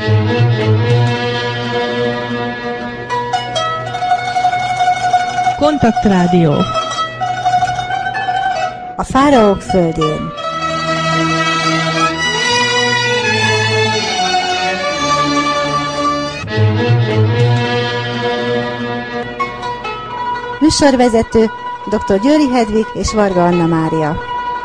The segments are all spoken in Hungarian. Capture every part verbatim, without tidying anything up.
Kontaktrádió. A fáraók földjén. Műsorvezető dr. Győri Hedvig és Varga Anna Mária.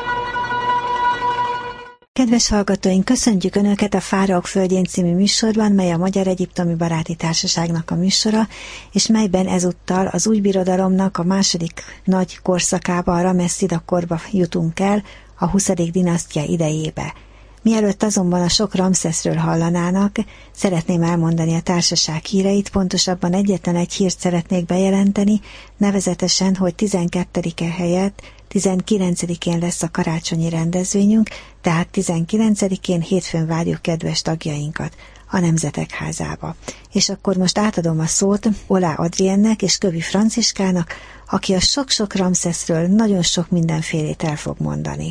Kedves hallgatóink, köszöntjük Önöket a Fáraók földjén című műsorban, mely a Magyar Egyiptomi Baráti Társaságnak a műsora, és melyben ezúttal az új birodalomnak a második nagy korszakába, a Rameszida korba jutunk el, a huszadik dinasztia idejébe. Mielőtt azonban a sok Ramszeszről hallanának, szeretném elmondani a társaság híreit, pontosabban egyetlen egy hírt szeretnék bejelenteni, nevezetesen, hogy tizenkettedike helyett tizenkilencedikén lesz a karácsonyi rendezvényünk, tehát tizenkilencedikén hétfőn várjuk kedves tagjainkat a Nemzetek Házába. És akkor most átadom a szót Olá Adriennek és Kövi Franciskának, aki a sok-sok Ramszeszről nagyon sok mindenfélét el fog mondani.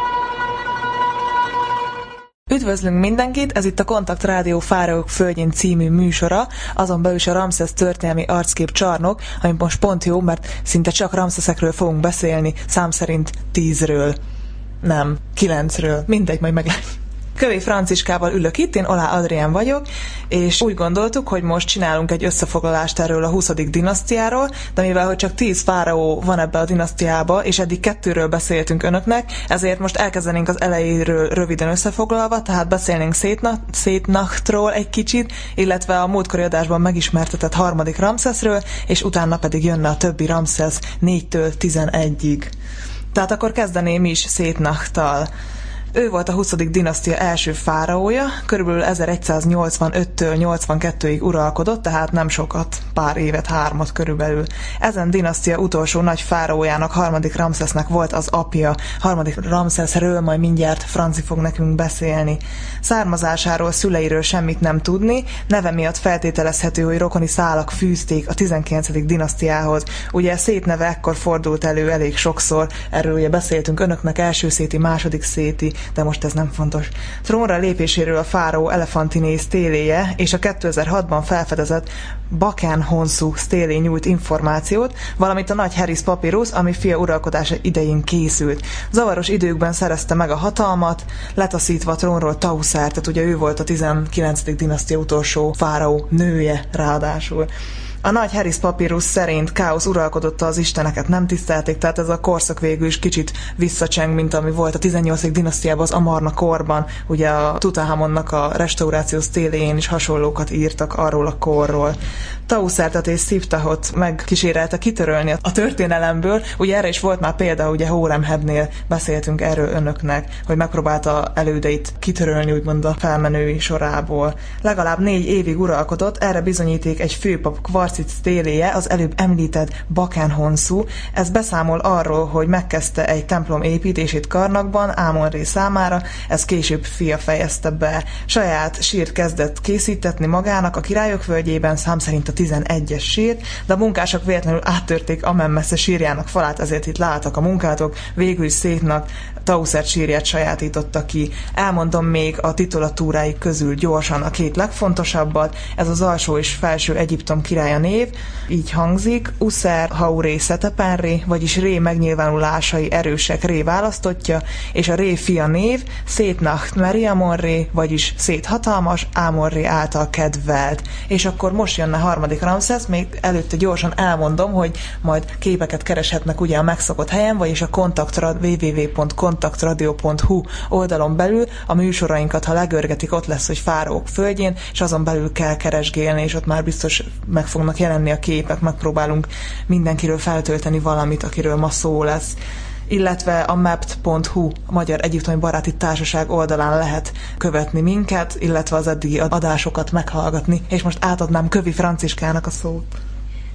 Üdvözlünk mindenkit, ez itt a Kontaktrádió Fáraók földjén című műsora, azon belül is a Ramszesz történelmi arckép csarnok, ami most pont jó, mert szinte csak Ramszeszekről fogunk beszélni, szám szerint tízről. Nem, kilencről, mindegy, majd meglátjuk. Kövi Franciskával ülök itt, én Olá Adrien vagyok, és úgy gondoltuk, hogy most csinálunk egy összefoglalást erről a huszadik dinasztiáról, de mivel hogy csak tíz fáraó van ebbe a dinasztiába, és eddig kettőről beszéltünk önöknek, ezért most elkezdenénk az elejéről röviden összefoglalva, tehát beszélnénk Szétnachtról egy kicsit, illetve a múltkori adásban megismertetett harmadik Ramszeszről, és utána pedig jönne a többi Ramszesz négytől tizenegyig. Tehát akkor kezdeném is Szétnachttal. Ő volt a huszadik dinasztia első fáraója, körülbelül ezeregyszáznyolcvanöttől nyolcvankettőig uralkodott, tehát nem sokat, pár évet, hármat körülbelül. Ezen dinasztia utolsó nagy fáraójának, harmadik Ramszesznek volt az apja. Harmadik Ramszeszről majd mindjárt Franci fog nekünk beszélni. Származásáról, szüleiről semmit nem tudni, neve miatt feltételezhető, hogy rokoni szálak fűzték a tizenkilencedik dinasztiához. Ugye Szét neve ekkor fordult elő elég sokszor, erről ugye beszéltünk önöknek, első széti, második széti, de most ez nem fontos. Trónra lépéséről a fáraó Elefantiné sztéléje és a kétezer-hatban felfedezett Baken-Honsu sztélé nyújt információt, valamint a nagy Heris papírus, ami fia uralkodása idején készült. Zavaros időkben szerezte meg a hatalmat, letaszítva trónról Tausert, ugye ő volt a tizenkilencedik dinasztia utolsó fáraó nője ráadásul. A nagy Heris papírus szerint káosz uralkodott, az isteneket nem tisztelték, tehát ez a korszak végül is kicsit visszacseng, mint ami volt a tizennyolcadik dinasztiában az Amarna korban. Ugye a Tutanhamonnak a restauráció sztéléjén is hasonlókat írtak arról a korról. Tauszertet és Sziftahot megkísérelte kitörölni a történelemből, ugye erre is volt már példa, ugye Hóremhebnél beszéltünk erről önöknek, hogy megpróbálta elődeit kitörölni, úgymond a felmenői sorából. Legalább négy évig uralkodott, erre bizonyíték egy főpap kvarcit sztéléje, az előbb említett Baken-Honsu. Ez beszámol arról, hogy megkezdte egy templom építését Karnakban Ámon-ré számára, ez később fia fejezte be. Saját sírt kezdett készítetni magának a királyok völgyében, szám szerint a tizenegyes sírt, de a munkások véletlenül áttörték Amenmesse sírjának falát, ezért itt láttak a munkátok, végül is Szétnak Tausert sírját sajátította ki. Elmondom még a titulatúráik közül gyorsan a két legfontosabbat, ez az alsó és felső Egyiptom királya név, így hangzik, Uszer Hauré Szetepenré, vagyis Ré megnyilvánulásai erősek Ré választottja, és a Ré fia név Szétnacht Meriamonré, vagyis Szét hatalmas, Ámonré által kedvelt. És akkor most jönne harmadik Ramszesz, még előtte gyorsan elmondom, hogy majd képeket kereshetnek ugye a megszokott helyen, vagyis a kontaktrad, double-u double-u double-u pont kontaktradio pont hu oldalon belül a műsorainkat, ha legörgetik, ott lesz, hogy Fáraók földjén, és azon belül kell keresgélni, és ott már biztos meg fognak jelenni a képek, megpróbálunk mindenkiről feltölteni valamit, akiről ma szó lesz. Illetve a mapt pont hu, a Magyar Egyiptomi Baráti Társaság oldalán lehet követni minket, illetve az eddigi adásokat meghallgatni. És most átadnám Kövi Franciskának a szót.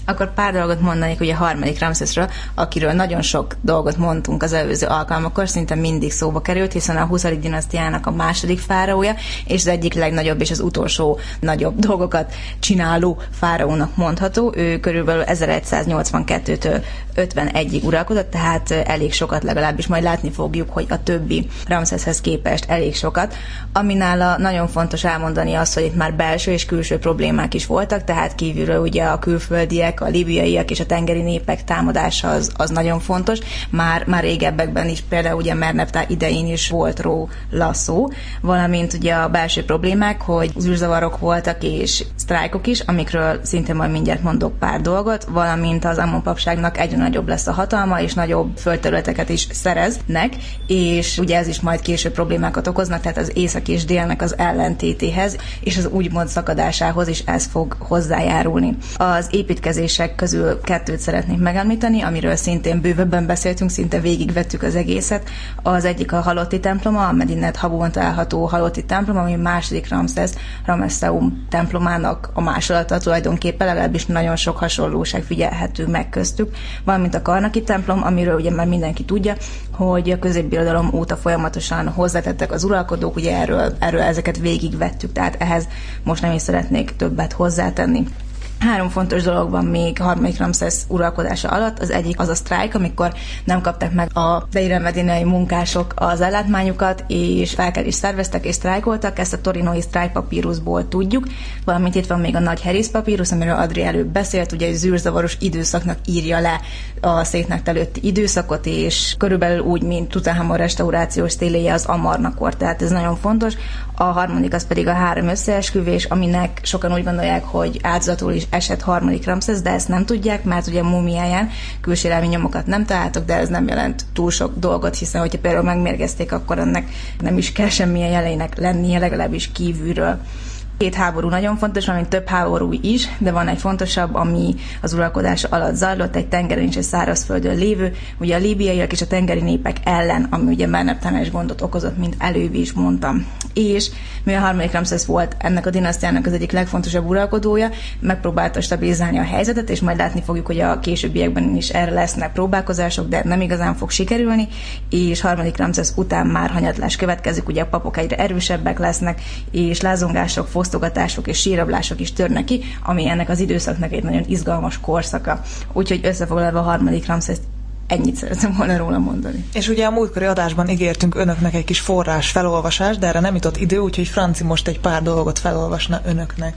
Akkor pár dolgot mondanék ugye a harmadik Ramszeszről, akiről nagyon sok dolgot mondtunk az előző alkalmakkor, szinte mindig szóba került, hiszen a huszadik dinasztiának a második fáraója, és az egyik legnagyobb és az utolsó nagyobb dolgokat csináló fáraónak mondható. Ő körülbelül ezeregyszáznyolcvankettőtől ötvenegyig uralkodott, tehát elég sokat, legalábbis majd látni fogjuk, hogy a többi Ramszeszhez képest elég sokat. Ami nála nagyon fontos elmondani az, hogy itt már belső és külső problémák is voltak, tehát kívülről ugye a külföldiek, a libiaiak és a tengeri népek támadása az, az nagyon fontos. Már, már régebbekben is, például ugye Merneptah idején is volt róla szó, valamint ugye a belső problémák, hogy zűrzavarok voltak és sztrájkok is, amikről szintén majd mindjárt mondok pár dolgot, valamint az Ammon papságnak egyre nagyobb lesz a hatalma, és nagyobb földterületeket is szereznek, és ugye ez is majd később problémákat okoznak, tehát az észak és délnek az ellentétéhez, és az úgymond szakadásához is ez fog hozzájárulni. Az építkezések közül kettőt szeretnék megemlíteni, amiről szintén bővebben beszéltünk, szinte végigvettük az egészet. Az egyik a halotti temploma, a Medinet Habon található halotti templom, ami második Ramszesz Ramesseum templomának a másolata tulajdonképpen, legalábbis nagyon sok hasonlóság figyelhető meg köztük, valamint a Karnaki templom, amiről ugye már mindenki tudja, hogy a középbirodalom óta folyamatosan hozzátettek az uralkodók, ugye erről, erről ezeket végigvettük, tehát ehhez most nem is szeretnék többet hozzátenni. Három fontos dolog van még harmadik Ramszesz uralkodása alatt. Az egyik az a sztrájk, amikor nem kapták meg a Deir el-medinai munkások az ellátmányukat, és felkelést szerveztek és sztrájkoltak. Ezt a torinói sztrájkpapírusból tudjuk. Valamint itt van még a nagy Herész papírus, amiről Adri előbb beszélt, ugye egy zűrzavaros időszaknak írja le a széknakt előtti időszakot, és körülbelül úgy, mint Tutanhamon restaurációs stéléje az Amarnakor, tehát ez nagyon fontos. A harmadik az pedig a három összeesküvés, aminek sokan úgy gondolják, hogy áldozatul is esett harmadik Ramszesz, de ezt nem tudják, mert ugye múmiáján külsérelmi nyomokat nem találtak, de ez nem jelent túl sok dolgot, hiszen hogyha például megmérgezték, akkor ennek nem is kell semmilyen jeleinek lennie, legalábbis kívülről. Két háború nagyon fontos, valamint több háború is, de van egy fontosabb, ami az uralkodása alatt zajlott, egy tengeren és egy szárazföldön lévő, ugye a líbiaiak és a tengeri népek ellen, ami ugye Merneptah gondot okozott, mint előbb is mondtam. És mivel a harmadik Ramszesz volt ennek a dinasztiának az egyik legfontosabb uralkodója, megpróbálta stabilizálni a helyzetet, és majd látni fogjuk, hogy a későbbiekben is erre lesznek próbálkozások, de nem igazán fog sikerülni, és harmadik Ramszesz után már hanyatlás következik, ugye a papok egyre erősebbek lesznek, és lázongások, fosztogatások és sírablások is törnek ki, ami ennek az időszaknak egy nagyon izgalmas korszaka. Úgyhogy összefoglalva a harmadik Ramszeszt ennyit szeretem volna róla mondani. És ugye a múltkori adásban ígértünk önöknek egy kis forrás felolvasást, de erre nem jutott idő, úgyhogy Franci most egy pár dolgot felolvasna önöknek.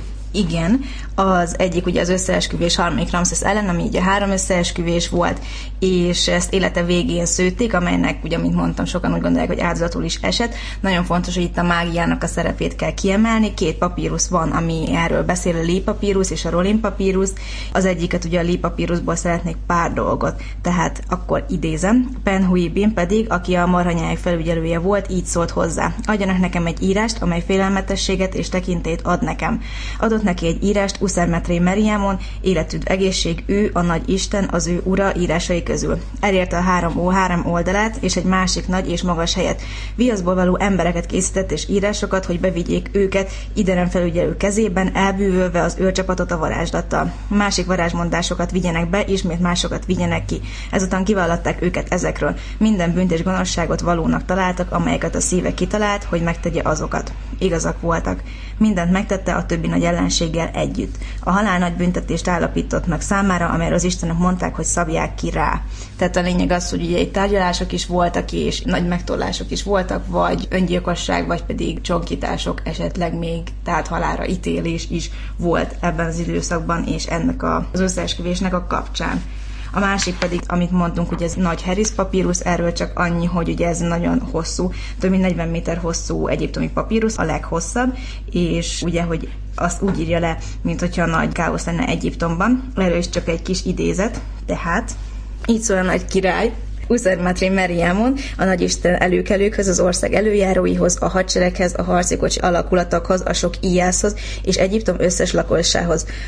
Igen, az egyik ugye az összeesküvés harmadik Ramszesz ellen, ami ugye három összeesküvés volt, és ezt élete végén szőtték, amelynek ugye, mint mondtam, sokan úgy gondolják, hogy áldozatul is esett. Nagyon fontos, hogy itt a mágiának a szerepét kell kiemelni. Két papírus van, ami erről beszél, a Lee papírus és a Rolin papírus. Az egyiket ugye a Lee papírusból szeretnék pár dolgot, tehát akkor idézem. Penhuibin pedig, aki a marhanyáik felügyelője volt, így szólt hozzá: adjanak nekem egy írást, amely félelmetességet és tekintélyt ad nekem. Adott neki egy írást Uszermetré Meriámon, életüdv egészség, ő a nagy Isten, az ő ura írásai közül. Elérte a három ó három oldalát, és egy másik nagy és magas helyet. Viaszból való embereket készített és írásokat, hogy bevigyék őket ideren felügyelő kezében, elbűvölve az őrcsapatot a varázslattal. Másik varázsmondásokat vigyenek be, ismét másokat vigyenek ki. Ezután kivallatták őket ezekről. Minden bűnt és gonoszságot valónak találtak, amelyeket a szíve kitalált, hogy megtegye azokat. Igazak voltak. Mindent megtette a többi nagy ellenséggel együtt. A halál nagy büntetést állapított meg számára, amelyről az istenek mondták, hogy szabják ki rá. Tehát a lényeg az, hogy ugye egy tárgyalások is voltak, és nagy megtorlások is voltak, vagy öngyilkosság, vagy pedig csonkítások esetleg még, tehát halálra ítélés is volt ebben az időszakban, és ennek az összeesküvésnek a kapcsán. A másik pedig, amit mondtunk, hogy ez nagy Herész papírus, erről csak annyi, hogy ugye ez nagyon hosszú, több mint negyven méter hosszú egyiptomi papírus, a leghosszabb, és ugye, hogy azt úgy írja le, mint hogyha nagy káosz lenne Egyiptomban. Erről is csak egy kis idézet, tehát így szól a nagy király Uszermetré Meriámon, a nagyisten előkelőkhöz, az ország előjáróihoz, a hadsereghez, a harci kocsi alakulatokhoz, a sok íjászhoz és Egyiptom összes lakosához.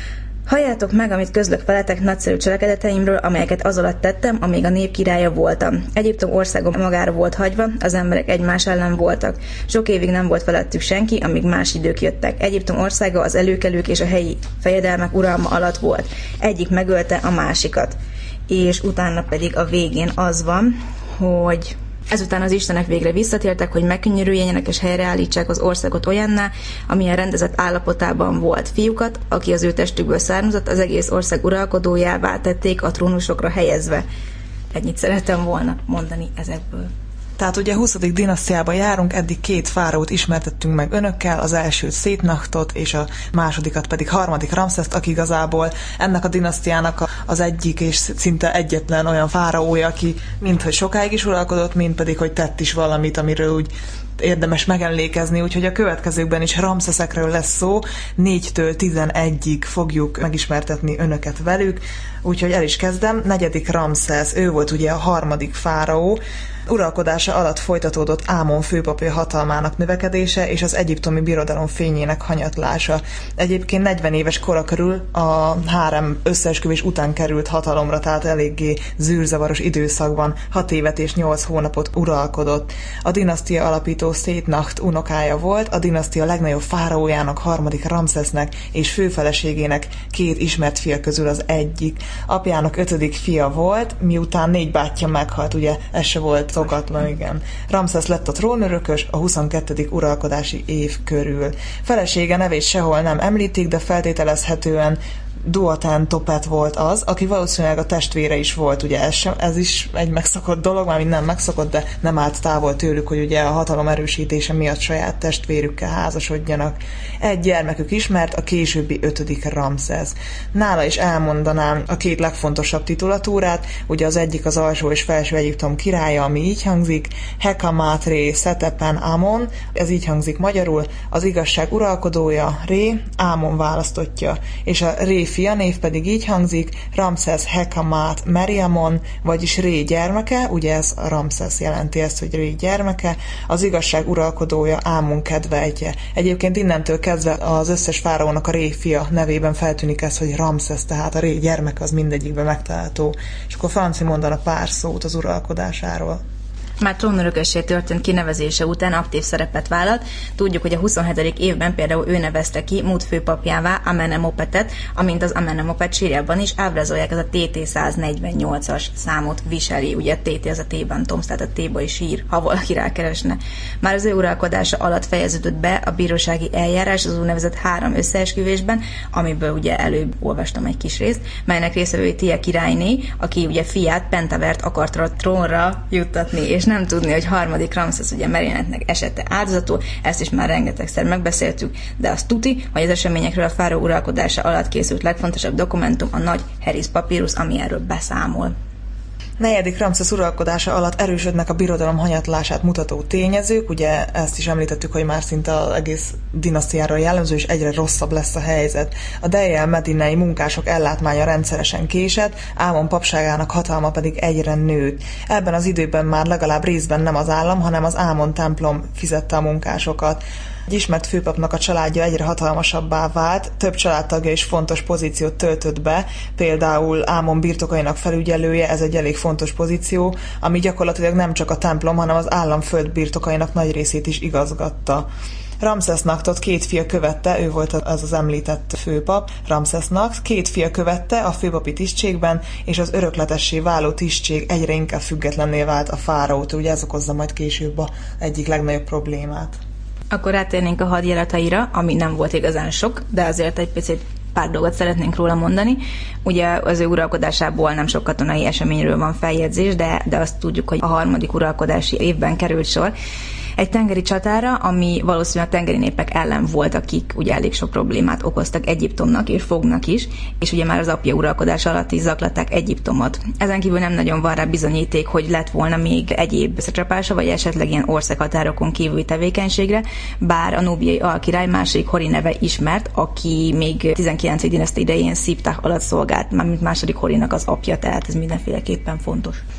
Halljátok meg, amit közlök veletek nagyszerű cselekedeteimről, amelyeket az alatt tettem, amíg a nép királya voltam. Egyiptom országa magára volt hagyva, az emberek egymás ellen voltak. Sok évig nem volt felettük senki, amíg más idők jöttek. Egyiptom országa az előkelők és a helyi fejedelmek uralma alatt volt. Egyik megölte a másikat. És utána pedig a végén az van, hogy ezután az istenek végre visszatértek, hogy megkönnyörüljenek és helyreállítsák az országot olyanná, amilyen rendezett állapotában volt. Fiúkat, aki az ő testükből származott, az egész ország uralkodójává tették a trónusokra helyezve. Ennyit szerettem volna mondani ezekből. Tehát ugye huszadik dinasztiába járunk, eddig két fáraót ismertettünk meg önökkel, az elsőt Szétnachtot, és a másodikat pedig harmadik Ramszeszt, aki igazából ennek a dinasztiának az egyik és szinte egyetlen olyan fáraója, aki minthogy sokáig is uralkodott, mint pedig, hogy tett is valamit, amiről úgy érdemes megemlékezni, úgyhogy a következőkben is Ramszeszekről lesz szó, négytől tizenegyig fogjuk megismertetni önöket velük, úgyhogy el is kezdem. Negyedik Ramszesz, ő volt ugye a harmadik fáraó, uralkodása alatt folytatódott Ámon főpapja hatalmának növekedése és az egyiptomi birodalom fényének hanyatlása. Egyébként negyven éves kora körül a hárem összeesküvés után került hatalomra, tehát eléggé zűrzavaros időszakban hat évet és nyolc hónapot uralkodott. A dinasztia alapító Szétnacht unokája volt, a dinasztia legnagyobb fáraójának, harmadik Ramszesznek és főfeleségének két ismert fia közül az egyik. Apjának ötödik fia volt, miután négy bátyja meghalt, ugye ez se volt szokatlan, igen. Ramszesz lett a trónörökös a huszonkettedik uralkodási év körül. Felesége nevét sehol nem említik, de feltételezhetően Duatán Topet volt az, aki valószínűleg a testvére is volt, ugye ez, sem, ez is egy megszokott dolog, mármint nem megszokott, de nem állt távol tőlük, hogy ugye a hatalom erősítése miatt saját testvérükkel házasodjanak. Egy gyermekük ismert, a későbbi ötödik Ramszesz. Nála is elmondanám a két legfontosabb titulatúrát, ugye az egyik az alsó és felső Egyiptom királya, ami így hangzik, Hekamat Ré Szetepen Amon, ez így hangzik magyarul, az igazság uralkodója, Ré, Ámon választottja, és a Ré fia név pedig így hangzik, Ramszesz Hekamat Meriamon, vagyis Ré gyermeke, ugye ez a Ramszesz jelenti ezt, hogy Ré gyermeke, az igazság uralkodója, Ámon kedveltje. Egyébként innentől kezdve az összes fáraónak a Ré fia nevében feltűnik ez, hogy Ramszesz, tehát a Ré gyermeke az mindegyikben megtalálható. És akkor Franci mondana pár szót az uralkodásáról. Már trónörökössé történt kinevezése után aktív szerepet vállalt. Tudjuk, hogy a huszonhetedik évben például ő nevezte ki Mut főpapjává Amenemopetet, amint az Amenemopet sírjában is ábrázolják, ez a té té száznegyvennyolcas számot viseli. Ugye té té az a Tében Tomsz, tehát a tébai sír, ha valaki rákeresne. Már az ő uralkodása alatt fejeződött be a bírósági eljárás az úgynevezett három összeesküvésben, amiből ugye előbb olvastam egy kis részt, melynek részevői Tia királyné, aki ugye fiát, Pentavert akarta a trónra juttatni, és nem tudni, hogy harmadik Ramszesz ugye Merionetnek esette áldozatul, ezt is már rengetegszer megbeszéltük, de azt tuti, hogy az eseményekről a fáraó uralkodása alatt készült legfontosabb dokumentum a nagy Heris papírus, ami erről beszámol. Negyedik Ramszesz uralkodása alatt erősödnek a birodalom hanyatlását mutató tényezők, ugye ezt is említettük, hogy már szinte az egész dinasztiáról jellemző, és egyre rosszabb lesz a helyzet. A Dejjel medinei munkások ellátmánya rendszeresen késett, Ámon papságának hatalma pedig egyre nőtt. Ebben az időben már legalább részben nem az állam, hanem az Ámon templom fizette a munkásokat. Egy ismert főpapnak a családja egyre hatalmasabbá vált, több családtagja is fontos pozíciót töltött be, például Ámon birtokainak felügyelője, ez egy elég fontos pozíció, ami gyakorlatilag nem csak a templom, hanem az állam földbirtokainak nagy részét is igazgatta. Ramszesznachtot két fia követte, ő volt az az említett főpap, Ramszesznakht, két fia követte a főpapi tisztségben, és az örökletessé váló tisztség egyre inkább függetlenné vált a fáraótól, ugye ez okozza majd később a egyik legnagyobb problémát. Akkor rátérnénk a hadjárataira, ami nem volt igazán sok, de azért egy picit pár dolgot szeretnénk róla mondani. Ugye az ő uralkodásából nem sok katonai eseményről van feljegyzés, de, de azt tudjuk, hogy a harmadik uralkodási évben került sor egy tengeri csatára, ami valószínűleg a tengeri népek ellen volt, akik ugye elég sok problémát okoztak Egyiptomnak és fognak is, és ugye már az apja uralkodás alatt is zaklatták Egyiptomot. Ezen kívül nem nagyon van rá bizonyíték, hogy lett volna még egyéb összecsapása, vagy esetleg ilyen országhatárokon kívüli tevékenységre, bár a núbiai alkirály második Hori neve ismert, aki még tizenkilencedik dinasztia idején Sziptah alatt szolgált, mármint második Horinak az apja, tehát ez mindenféleképpen fontos.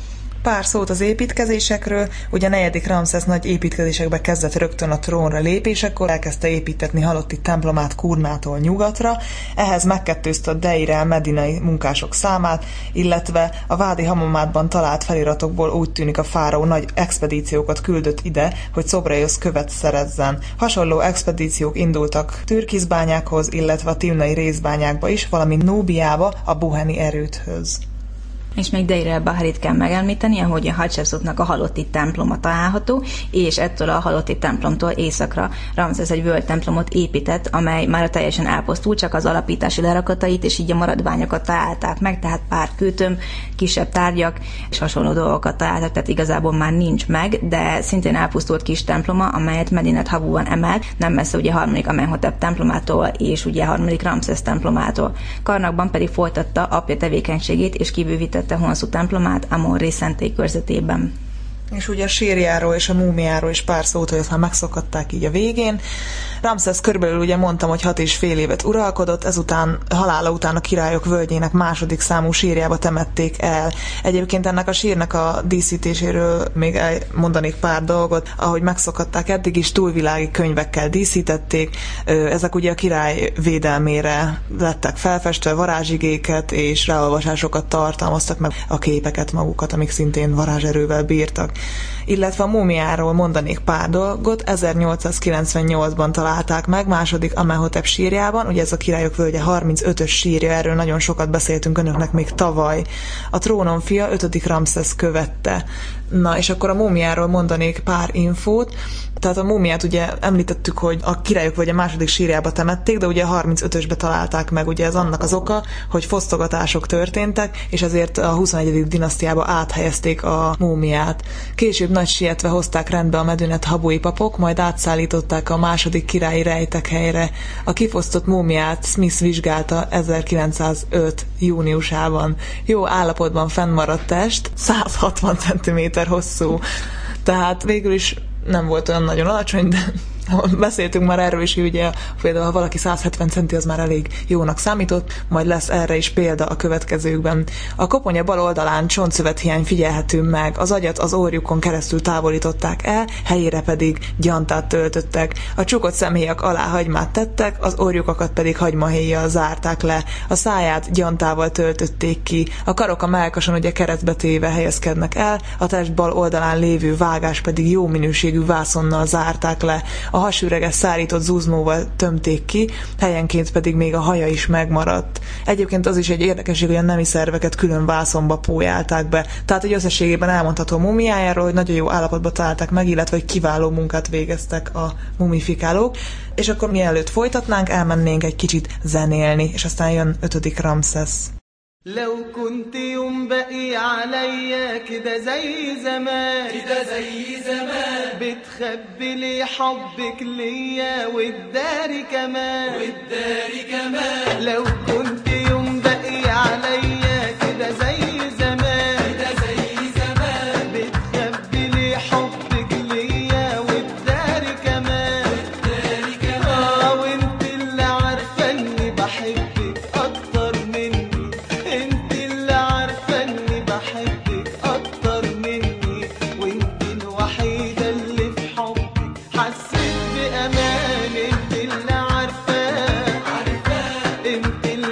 Pár szót az építkezésekről. Ugye a negyedik Ramszesz nagy építkezésekbe kezdett rögtön a trónra lépésekor, elkezdte építetni halotti templomát Kurnától nyugatra, ehhez megkettőzte a Deir medinai munkások számát, illetve a Vádi Hamamátban talált feliratokból úgy tűnik a fáraó nagy expedíciókat küldött ide, hogy Szobraiosz követ szerezzen. Hasonló expedíciók indultak türkiszbányákhoz, illetve a timnai részbányákba is, valamint Núbiába, a buheni erődhöz. És még Deir el-Baharit kell megemlíteni, ahogy a Hatshepsutnak a halotti temploma található, és ettől a halotti templomtól északra Ramszesz egy völt templomot épített, amely már teljesen elpusztult, csak az alapítási lerakatait, és így a maradványokat találták meg, tehát pár kőtömb, kisebb tárgyak, és hasonló dolgokat találtak, tehát igazából már nincs meg, de szintén elpusztult kis temploma, amelyet Medinet Habuban emelt, nem messze ugye a harmadik Amenhotep templomától, és ugye a harmadik Ramszesz templomától. Karnakban pedig folytatta apja tevékenységét, és kibővített a Honszú templomát Amon-Ré szentély körzetében. És ugye a sírjáról és a múmiáról is pár szót, hogy már megszokatták így a végén. Ramszesz körülbelül ugye mondtam, hogy hat és fél évet uralkodott, ezután halála után a királyok völgyének második számú sírjába temették el. Egyébként ennek a sírnek a díszítéséről még mondanék pár dolgot, ahogy megszokatták eddig is, túlvilági könyvekkel díszítették. Ezek ugye a király védelmére lettek felfestve, varázsigéket és ráolvasásokat tartalmaztak, meg a képeket magukat, amik szintén varázserővel bírtak. Illetve a múmiáról mondanék pár dolgot. ezernyolcszázkilencvennyolcban találták meg második Amenhotep sírjában, ugye ez a királyok völgye harmincötös sírja, erről nagyon sokat beszéltünk önöknek még tavaly. A trónon fia ötödik Ramszesz követte. Na, és akkor a múmiáról mondanék pár infót. Tehát a múmiát ugye említettük, hogy a királyok vagy a második sírjába temették, de ugye a harmincötösbe találták meg, ugye ez annak az oka, hogy fosztogatások történtek, és ezért a huszonegyedik dinasztiába áthelyezték a múmiát. Később nagy sietve hozták rendbe a Medinet Habui papok, majd átszállították a második királyi rejtekhelyre. A kifosztott múmiát Smith vizsgálta ezerkilencszázöt júniusában. Jó állapotban fennmaradt test, száz hatvan centiméter hosszú. Tehát végül is nem volt olyan nagyon alacsony, de beszéltünk már erről is, hogy ugye például ha valaki száz hetven centi, az már elég jónak számított, majd lesz erre is példa a következőkben. A koponya bal oldalán csontszövethiány figyelhető meg, az agyat az orrjukon keresztül távolították el, helyére pedig gyantát töltöttek. A csukott szemhéjak alá hagymát tettek, az orjukakat pedig hagymahéjjal zárták le. A száját gyantával töltötték ki, a karok a mellkason ugye keresztbe téve helyezkednek el, a test bal oldalán lévő vágás pedig jó minőségű vászonnal zárták le. A hasüreget szárított zuzmóval tömték ki, helyenként pedig még a haja is megmaradt. Egyébként az is egy érdekesség, hogy a nemi szerveket külön vászonba pólyálták be. Tehát, hogy összességében elmondható mumiájáról, hogy nagyon jó állapotban találták meg, illetve hogy kiváló munkát végeztek a mumifikálók. És akkor mielőtt folytatnánk, elmennénk egy kicsit zenélni, és aztán jön ötödik Ramszesz. لو كنت يوم بقي عليا كده زي زمان كده زي زمان بتخبي لي حبك ليا والداري كمان والداري كمان لو كنت يوم بقي عليا كده زي زمان كده زي زمان بتخبي لي حبك ليا والداري كمان والداري كمان اه وانت اللي عارفه اني بحبك اكتر مني انت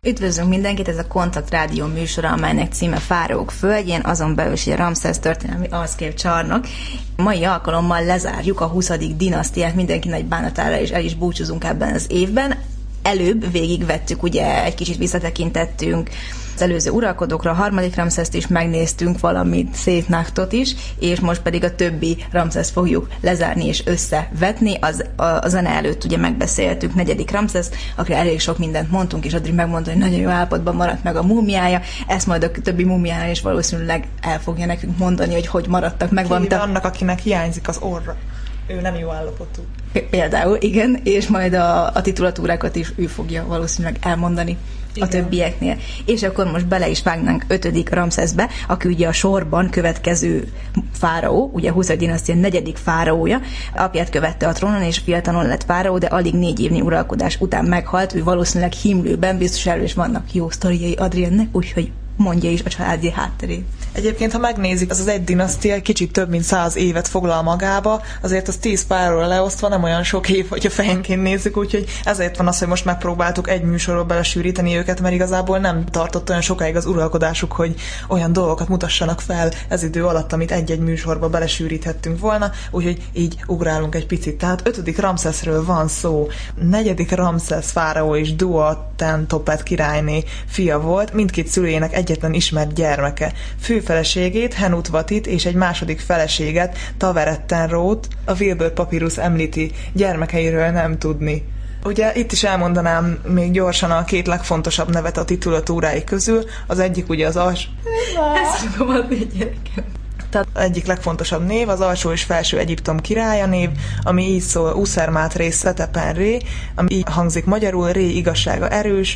Üdvözlünk mindenkit, ez a Kontakt Rádió műsora, amelynek címe Fáraók földjén, azon belül is a Ramszesz történelmi arckép csarnok. Mai alkalommal lezárjuk a huszadik dinasztiát, mindenki nagy bánatára, és el is búcsúzunk ebben az évben. Előbb végigvettük, ugye egy kicsit visszatekintettünk az előző uralkodókra, a harmadik Ramszeszt is megnéztünk, valamit Szétnáktot is, és most pedig a többi Ramszeszt fogjuk lezárni és összevetni. Az, a, a zene előtt ugye megbeszéltük negyedik Ramszesz, akire elég sok mindent mondtunk, és Adri megmondta, hogy nagyon jó állapotban maradt meg a múmiája, ezt majd a többi múmiája is valószínűleg el fogja nekünk mondani, hogy hogy maradtak meg. Kivéve annak, akinek hiányzik az orra. Ő nem jó állapotú. Például, igen, és majd a, a titulatúrákat is ő fogja valószínűleg elmondani. Igen. A többieknél. És akkor most bele is vágnánk ötödik Ramszeszbe, aki ugye a sorban következő fáraó, ugye a huszadik dinasztia negyedik fáraója, apját követte a trónon, és fiatalon lett fáraó, de alig négy évnyi uralkodás után meghalt, ő valószínűleg himlőben, biztos erről is vannak jó sztoriai Adriennek, úgyhogy mondja is a családi hátterét. Egyébként, ha megnézik, az az egy dinasztia egy kicsit több mint száz évet foglal magába, azért az tíz párról leosztva nem olyan sok év, hogyha fejenként nézzük, úgyhogy ezért van az, hogy most megpróbáltuk egy műsorról belesűríteni őket, mert igazából nem tartott olyan sokáig az uralkodásuk, hogy olyan dolgokat mutassanak fel ez idő alatt, amit egy-egy műsorba belesűríthettünk volna, úgyhogy így ugrálunk egy picit. Tehát ötödik Ramszeszről van szó, negyedik Ramszesz fáraó és Dua-ten-topet királyné fia volt, mindkét szülőjének egyetlen ismert gyermeke. Főfeleségét, Henut-vatit és egy második feleséget, Taveretten-rót a Wilbur Papyrus említi, gyermekeiről nem tudni. Ugye itt is elmondanám még gyorsan a két legfontosabb nevet a titulatúrái közül, az egyik ugye az alsó... Ezt fogom adni egy gyerekem. Tehát egyik legfontosabb név az alsó és felső Egyiptom királya név, ami így szól Usermát-ré Szetepen-ré, ami így hangzik magyarul, Ré igazsága erős.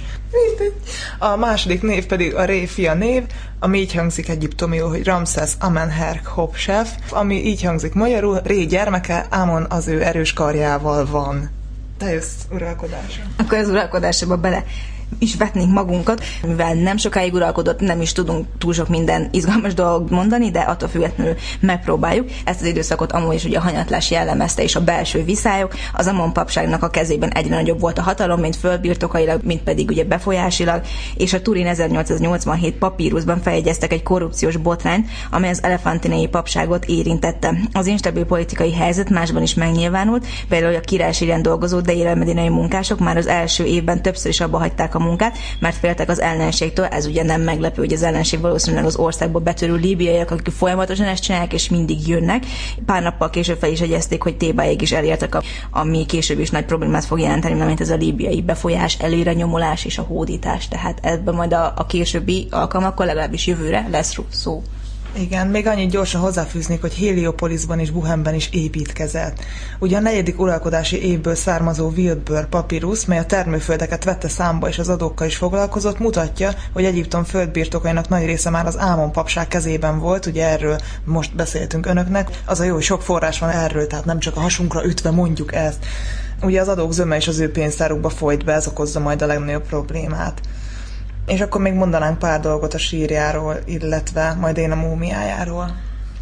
A második név pedig a Ré fia név, ami így hangzik egyiptomiul, hogy Ramszesz Amenherkhotep, ami így hangzik magyarul, Ré gyermeke, Ámon az ő erős karjával van. Te jössz uralkodásra. Akkor az uralkodásába bele is vetnénk magunkat, mivel nem sokáig uralkodott, nem is tudunk túl sok minden izgalmas dolgot mondani, de attól függetlenül megpróbáljuk. Ezt az időszakot amúgy is ugye a hanyatlás jellemezte, és a belső viszályok. Az Amon papságnak a kezében egyre nagyobb volt a hatalom, mint földbirtokailag, mint pedig ugye befolyásilag, és a Turin ezernyolcszáznyolcvanhét papírusban feljegyeztek egy korrupciós botrányt, amely az elefantinei papságot érintette. Az instabil politikai helyzet másban is megnyilvánult, például a királységen dolgozó Deir el-medinai munkások már az első évben többször is abba hagyták a munkát, mert féltek az ellenségtől. Ez ugye nem meglepő, hogy az ellenség valószínűleg az országba betörő líbiaiak, akik folyamatosan ezt csinálják, és mindig jönnek. Pár nappal később fel is egyezték, hogy Thébáig is elértek, ami később is nagy problémát fog jelenteni, mint ez a líbiai befolyás, előre nyomulás és a hódítás. Tehát ebben majd a, a későbbi alkalmakkor, legalábbis jövőre lesz szó. Igen, még annyit gyorsan hozzáfűznék, hogy Héliopolisban és Buchenben is építkezett. Ugye a negyedik uralkodási évből származó Wilbur Papyrus, mely a termőföldeket vette számba és az adókkal is foglalkozott, mutatja, hogy Egyiptom földbirtokainak nagy része már az Ámon papság kezében volt, ugye erről most beszéltünk önöknek. Az a jó, hogy sok forrás van erről, tehát nem csak a hasunkra ütve mondjuk ezt. Ugye az adók zöme is az ő pénztárukba folyt be, ez okozza majd a legnagyobb problémát. És akkor még mondanánk pár dolgot a sírjáról, illetve majd én a múmiájáról.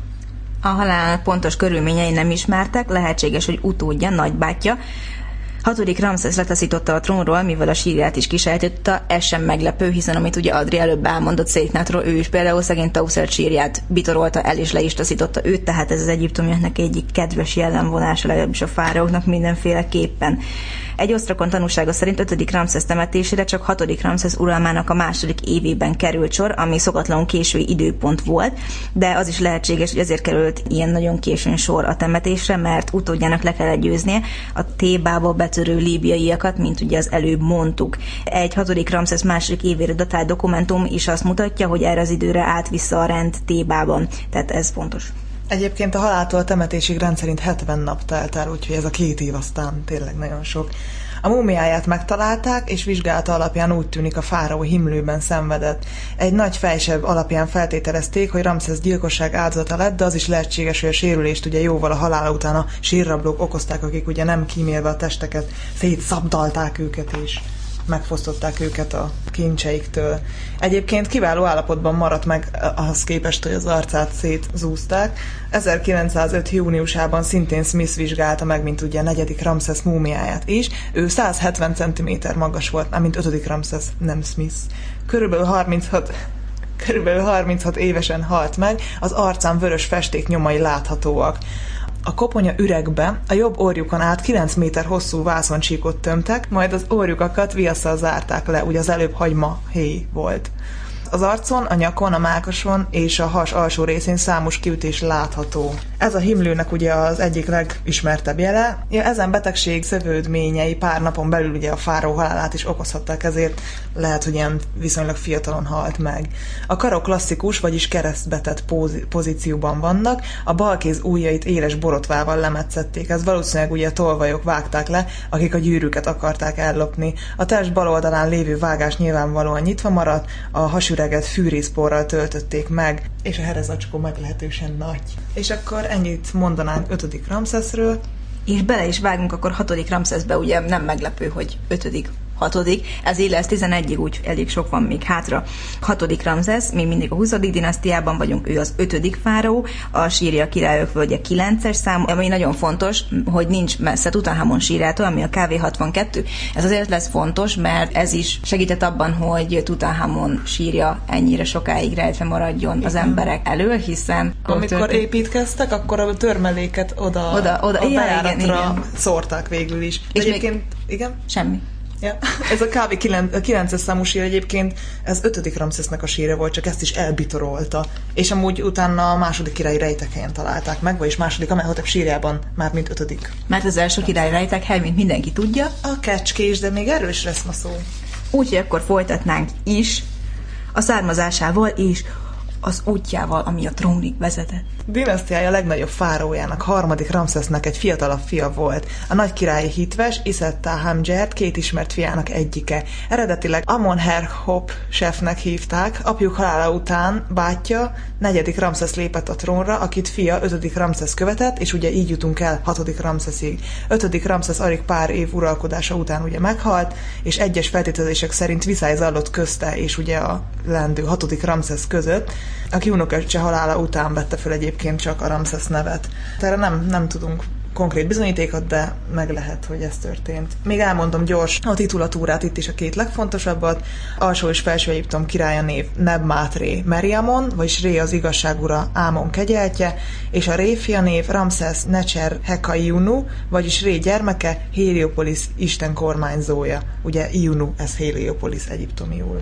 A halál pontos körülményei nem ismertek, lehetséges, hogy utódja, nagybátyja hatodik Ramszesz letaszította a trónról, mivel a sírját is kisajtította. Ez sem meglepő, hiszen amit ugye Adri előbb elmondott Széknátról, ő is például szegény Tausert sírját bitorolta el és le is taszította őt, tehát ez az egyiptomiaknak egyik kedves jellemvonása, legalábbis a fáraóknak mindenféleképpen. Egy osztrakon tanúsága szerint ötödik Ramszesz temetésére csak hatodik Ramszesz uralmának a második évében került sor, ami szokatlanul késői időpont volt, de az is lehetséges, hogy azért került ilyen nagyon későn sor a temetésre, mert utódjának le kellett győznie a Thébába betörő líbiaiakat, mint ugye az előbb mondtuk. Egy hatodik Ramszesz második évére datált dokumentum is azt mutatja, hogy erre az időre állt vissza a rend Thébában, tehát ez fontos. Egyébként a haláltól a temetésig rendszerint hetven nap telt el, úgyhogy ez a két év aztán tényleg nagyon sok. A múmiáját megtalálták, és vizsgálata alapján úgy tűnik, a fáraó himlőben szenvedett. Egy nagy fejseb alapján feltételezték, hogy Ramszesz gyilkosság áldozata lett, de az is lehetséges, hogy a sérülést ugye jóval a halála után a sírrablók okozták, akik ugye nem kímélve a testeket szétszabdalták őket is. megfosztották őket a kincseiktől. Egyébként kiváló állapotban maradt meg ahhoz képest, hogy az arcát szétzúzták. ezerkilencszázöt júniusában szintén Smith vizsgálta meg, mint ugye a negyedik Ramszesz múmiáját is. Ő száz hetven centiméter magas volt, mint ötödik Ramszesz, nem Smith. Körülbelül harminchat Körülbelül harminchat évesen halt meg, az arcán vörös festék nyomai láthatóak. A koponya üregbe a jobb orjukon át kilenc méter hosszú vászoncsíkot tömtek, majd az orjukakat viasszal zárták le, ugye az előbb hagyma héj volt. Az arcon, a nyakon, a mákason és a has alsó részén számos kiütés látható. Ez a himlőnek ugye az egyik legismertebb jele. Ja, ezen betegség szövődményei pár napon belül ugye a fáraó halálát is okozhatták, ezért lehet, hogy ilyen viszonylag fiatalon halt meg. A karok klasszikus, vagyis keresztbetett pózi- pozícióban vannak, a balkéz ujjait éles borotvával lemetszették, ez valószínűleg ugye a tolvajok vágták le, akik a gyűrűket akarták ellopni. A test bal oldalán lévő vágás nyilvánvalóan nyitva maradt, a hasüreget fűrészporral töltötték meg, és a herezacskó meglehetősen nagy. És akkor ennyit mondanánk ötödik Ramszeszről. És bele is vágunk akkor hatodik Ramszeszbe, ugye nem meglepő, hogy ötödik, hatodik, ez így lesz tizenegyig, úgy elég sok van még hátra. Hatodik Ramszesz, még mindig a huszadik dinasztiában vagyunk, ő az ötödik fáraó, a sírja királyok völgye kilences szám, ami nagyon fontos, hogy nincs messze Tutanhamon sírjától, ami a ká vé hatvankettő. Ez azért lesz fontos, mert ez is segített abban, hogy Tutanhamon sírja ennyire sokáig rejtve maradjon igen. az emberek elől, hiszen... Amikor történt... építkeztek, akkor a törmeléket oda, oda, oda a ja, bejáratra igen, igen. szórták végül is. És egyébként, még... igen? Semmi. Ja. Ez a ká vé kilences számú sír egyébként, ez ötödik Ramszesznek a síre volt, csak ezt is elbitorolta. És amúgy utána a második királyi rejtekhelyen találták meg, vagyis második Amenhotep sírjában már mint ötödik. Mert az első királyi rejtekhely, mint mindenki tudja. A Kecskés, de még erről is lesz ma szó. Úgyhogy akkor folytatnánk is a származásával és az útjával, ami a trónig vezetett. Dinasztiája legnagyobb fáraójának, harmadik Ramszesznek egy fiatalabb fia volt. A nagy királyi hitves, Iszet-ta-Hamdzsert két ismert fiának egyike. Eredetileg Amon-her-hop-sefnek hívták, apjuk halála után bátyja, negyedik Ramszesz lépett a trónra, akit fia ötödik Ramszesz követett, és ugye így jutunk el hatodik Ramszeszig. ötödik Ramszesz alig pár év uralkodása után ugye meghalt, és egyes feltételezések szerint viszály zajlott közte, és ugye a lendő hatodik Ramszesz között, aki unokaöccse halála után vette föl egyébként csak a Ramszesz nevet. Erre nem, nem tudunk konkrét bizonyítékot, de meg lehet, hogy ez történt. Még elmondom gyors a titulatúrát, itt is a két legfontosabbat. Alsó és felső Egyiptom királya név Neb-Mátré Meriamon, vagyis Ré az igazságura Ámon kegyeltje, és a Ré fia név Ramszesz Necser Heka-Iunu, vagyis Ré gyermeke Héliopolisz isten kormányzója. Ugye Iunu, ez Héliopolisz egyiptomiul.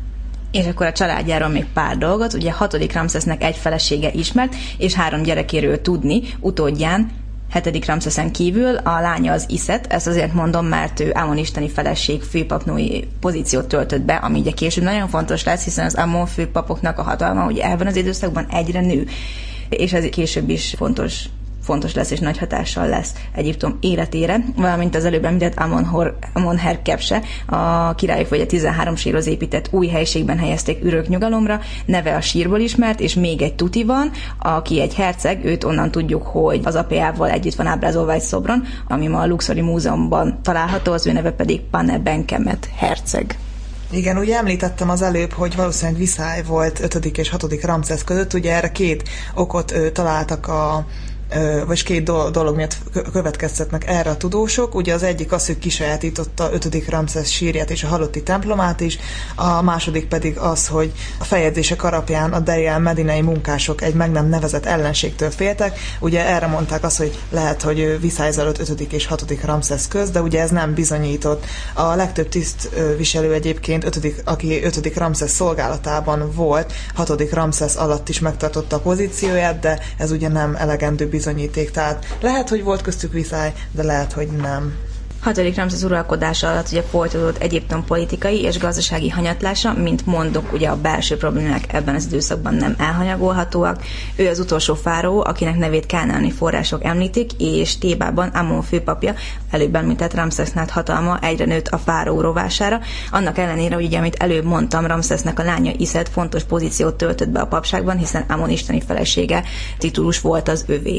És akkor a családjáról még pár dolgot, ugye hatodik Ramszesznek egy felesége ismert, és három gyerekéről tudni, utódján, hetedik Ramszeszen kívül a lánya az Iszet, ezt azért mondom, mert ő Ámon isteni feleség főpapnói pozíciót töltött be, ami ugye később nagyon fontos lesz, hiszen az Ámon főpapoknak a hatalma ugye ebben az időszakban egyre nő, és ez később is fontos fontos lesz és nagy hatással lesz Egyiptom életére, valamint az előbb említett Amon-her-kepse, a királyok vagy a tizenhárom sírhoz épített új helyiségben helyezték örök nyugalomra, neve a sírból ismert, és még egy tuti van, aki egy herceg, őt onnan tudjuk, hogy az apjával együtt van ábrázolva egy szobron, ami ma a Luxori Múzeumban található, az ő neve pedig Pane Benkemet herceg. Igen, ugye említettem az előbb, hogy valószínűleg viszály volt ötödik és hatodik Ramszesz között, ugye erre két okot ö, találtak a vagy két dolog miatt következtetnek erre a tudósok. Ugye az egyik az, hogy kisajátította ötödik Ramszesz sírját és a halotti templomát is, a második pedig az, hogy a feljegyzések alapján a Deir medinei munkások egy meg nem nevezett ellenségtől féltek. Ugye erre mondták azt, hogy lehet, hogy viszály zajlott ötödik és hatodik Ramszesz közt, de ugye ez nem bizonyított. A legtöbb tisztviselő egyébként, ötödik, aki ötödik Ramszesz szolgálatában volt, hatodik Ramszesz alatt is megtartotta a pozícióját, de ez ugye nem elegendő bizonyíték, tehát lehet, hogy volt köztük viszály, de lehet, hogy nem. hatodik Ramszesz uralkodása alatt ugye folytatódott Egyiptom politikai és gazdasági hanyatlása, mint mondok, ugye a belső problémák ebben az időszakban nem elhanyagolhatóak. Ő az utolsó fáraó, akinek nevét kánaáni források említik, és Tébában Amon főpapja, előbb említett Ramszesznát hatalma egyre nőtt a fáraó rovására. Annak ellenére, hogy ugye, amit előbb mondtam, Ramszesznek a lánya Iszet fontos pozíciót töltött be a papságban, hiszen Amon isteni felesége titulus volt az övé.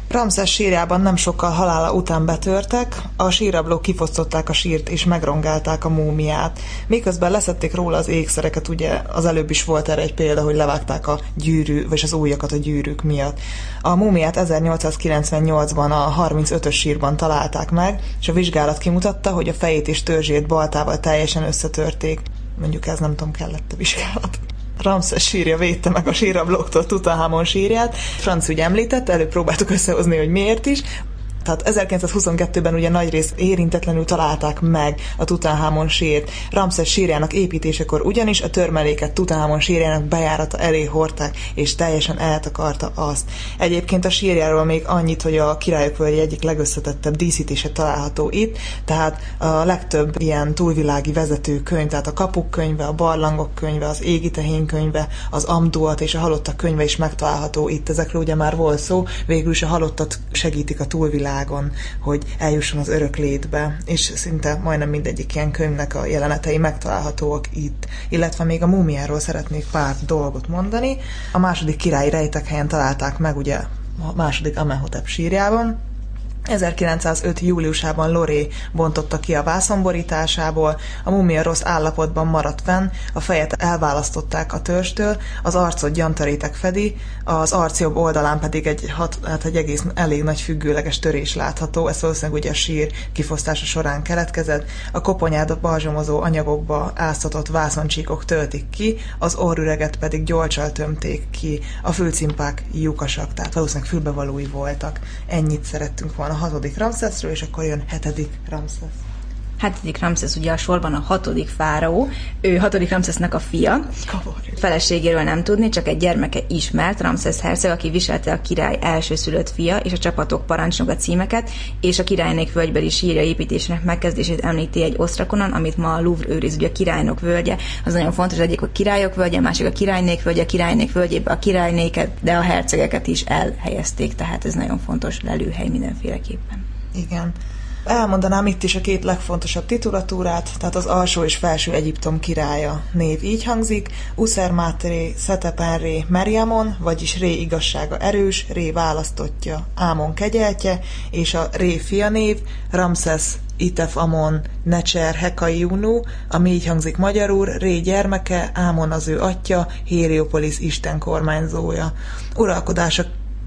Ramszesz sírjában nem sokkal halála után betörtek, a sírablók kifosztották a sírt és megrongálták a múmiát. Miközben leszették róla az ékszereket, ugye az előbb is volt erre egy példa, hogy levágták a gyűrű, vagy az ujjakat a gyűrűk miatt. A múmiát ezernyolcszázkilencvennyolcban a harmincötös sírban találták meg, és a vizsgálat kimutatta, hogy a fejét és törzsét baltával teljesen összetörték. Mondjuk ez nem tudom, kellett a vizsgálat. Ramszesz sírja védte meg a sírablóktól Tutanhamon sírját. Franc úgy említett, előbb próbáltuk összehozni, hogy miért is. Tehát ezerkilencszázhuszonkettőben ugye nagyrészt érintetlenül találták meg a Tutanhamon sírt. Ramszesz sírjának építésekor ugyanis a törmeléket Tutanhamon sírjának bejárata elé hordták, és teljesen eltakarta azt. Egyébként a sírjáról még annyit, hogy a Királyok völgye egyik legösszetettebb díszítése található itt, tehát a legtöbb ilyen túlvilági vezető könyv, tehát a Kapuk könyve, a Barlangok könyve, az Égi tehén könyve, az Amduat és a Halottak könyve is megtalálható itt. Ezekről ugye már volt szó, végül is a halottat segítik a túlvilág, hogy eljusson az örök létbe, és szinte majdnem mindegyik ilyen könyvnek a jelenetei megtalálhatóak itt. Illetve még a múmiáról szeretnék pár dolgot mondani. A második királyi rejtekhelyen találták meg ugye a második Amenhotep sírjában. ezerkilencszázöt júliusában Loré bontotta ki a vászonborításából, a múmia rossz állapotban maradt fenn, a fejet elválasztották a törzstől, az arcot gyantarétek fedi, az arc jobb oldalán pedig egy, hat, hát egy egész elég nagy függőleges törés látható, ez valószínűleg ugye a sír kifosztása során keletkezett, a koponyát a balzsamozó anyagokba áztatott vászoncsíkok töltik ki, az orrüreget pedig gyolccsal tömték ki, a fülcimpák lyukasak, tehát valószínűleg fülbevalói voltak. Ennyit szerettünk volna a hatodik Ramszeszről, és akkor jön hetedik Ramszesz. Hetedik Ramszesz ugye a sorban a hatodik fáraó. Ő hatodik Ramszesznek a fia. Feleségéről nem tudni, csak egy gyermeke ismert, Ramszesz herceg, aki viselte a király elsőszülött fia és a csapatok parancsnoka címeket, és a királynék völgybeli sírja építésének megkezdését említi egy osztrakonon, amit ma a Louvre őriz, ugye a királynok völgye. Az nagyon fontos, egyik a királyok völgye, a másik a királynék völgye, a királynék völgyébe a királynéket, de a hercegeket is elhelyezték, tehát ez nagyon fontos lelőhely mindenféleképpen. Igen. Elmondanám itt is a két legfontosabb titulatúrát, tehát az alsó és felső Egyiptom királya név így hangzik, Usermátré, Szetepenré, Meriamon, vagyis Ré igazsága erős, Ré választottja, Ámon kegyeltje, és a Ré fia név, Ramszesz Itef Amon Necser Hekaiunu, ami így hangzik magyarul, Ré gyermeke, Ámon az ő atya, Héliopolisz isten kormányzója. Uralkodása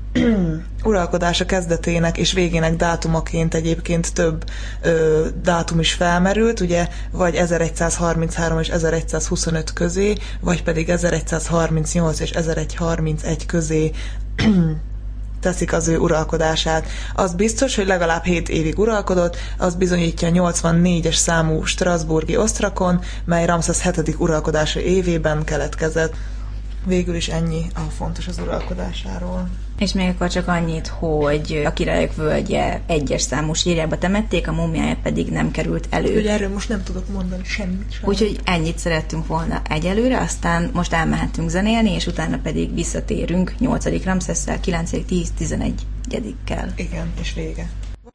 uralkodása kezdetének és végének dátumaként egyébként több ö, dátum is felmerült, ugye vagy ezeregyszázharminchárom és ezeregyszázhuszonöt közé, vagy pedig ezeregyszázharmincnyolc és ezeregyszázharmincegy közé teszik az ő uralkodását. Az biztos, hogy legalább hét évig uralkodott, az bizonyítja a nyolcvannégyes számú strasbourgi osztrakon, mely Ramszesz hetedik uralkodása évében keletkezett. Végül is ennyi a fontos az uralkodásáról. És még akkor csak annyit, hogy a Királyok völgye egyes számú sírjába temették, a múmiája pedig nem került elő. Ugye erről most nem tudok mondani semmit. semmit. Úgyhogy ennyit szerettünk volna egyelőre, aztán most elmehetünk zenélni, és utána pedig visszatérünk nyolcadik Ramszesszel, kilencedik, tíz, tizenegyedikkel. Igen, és vége.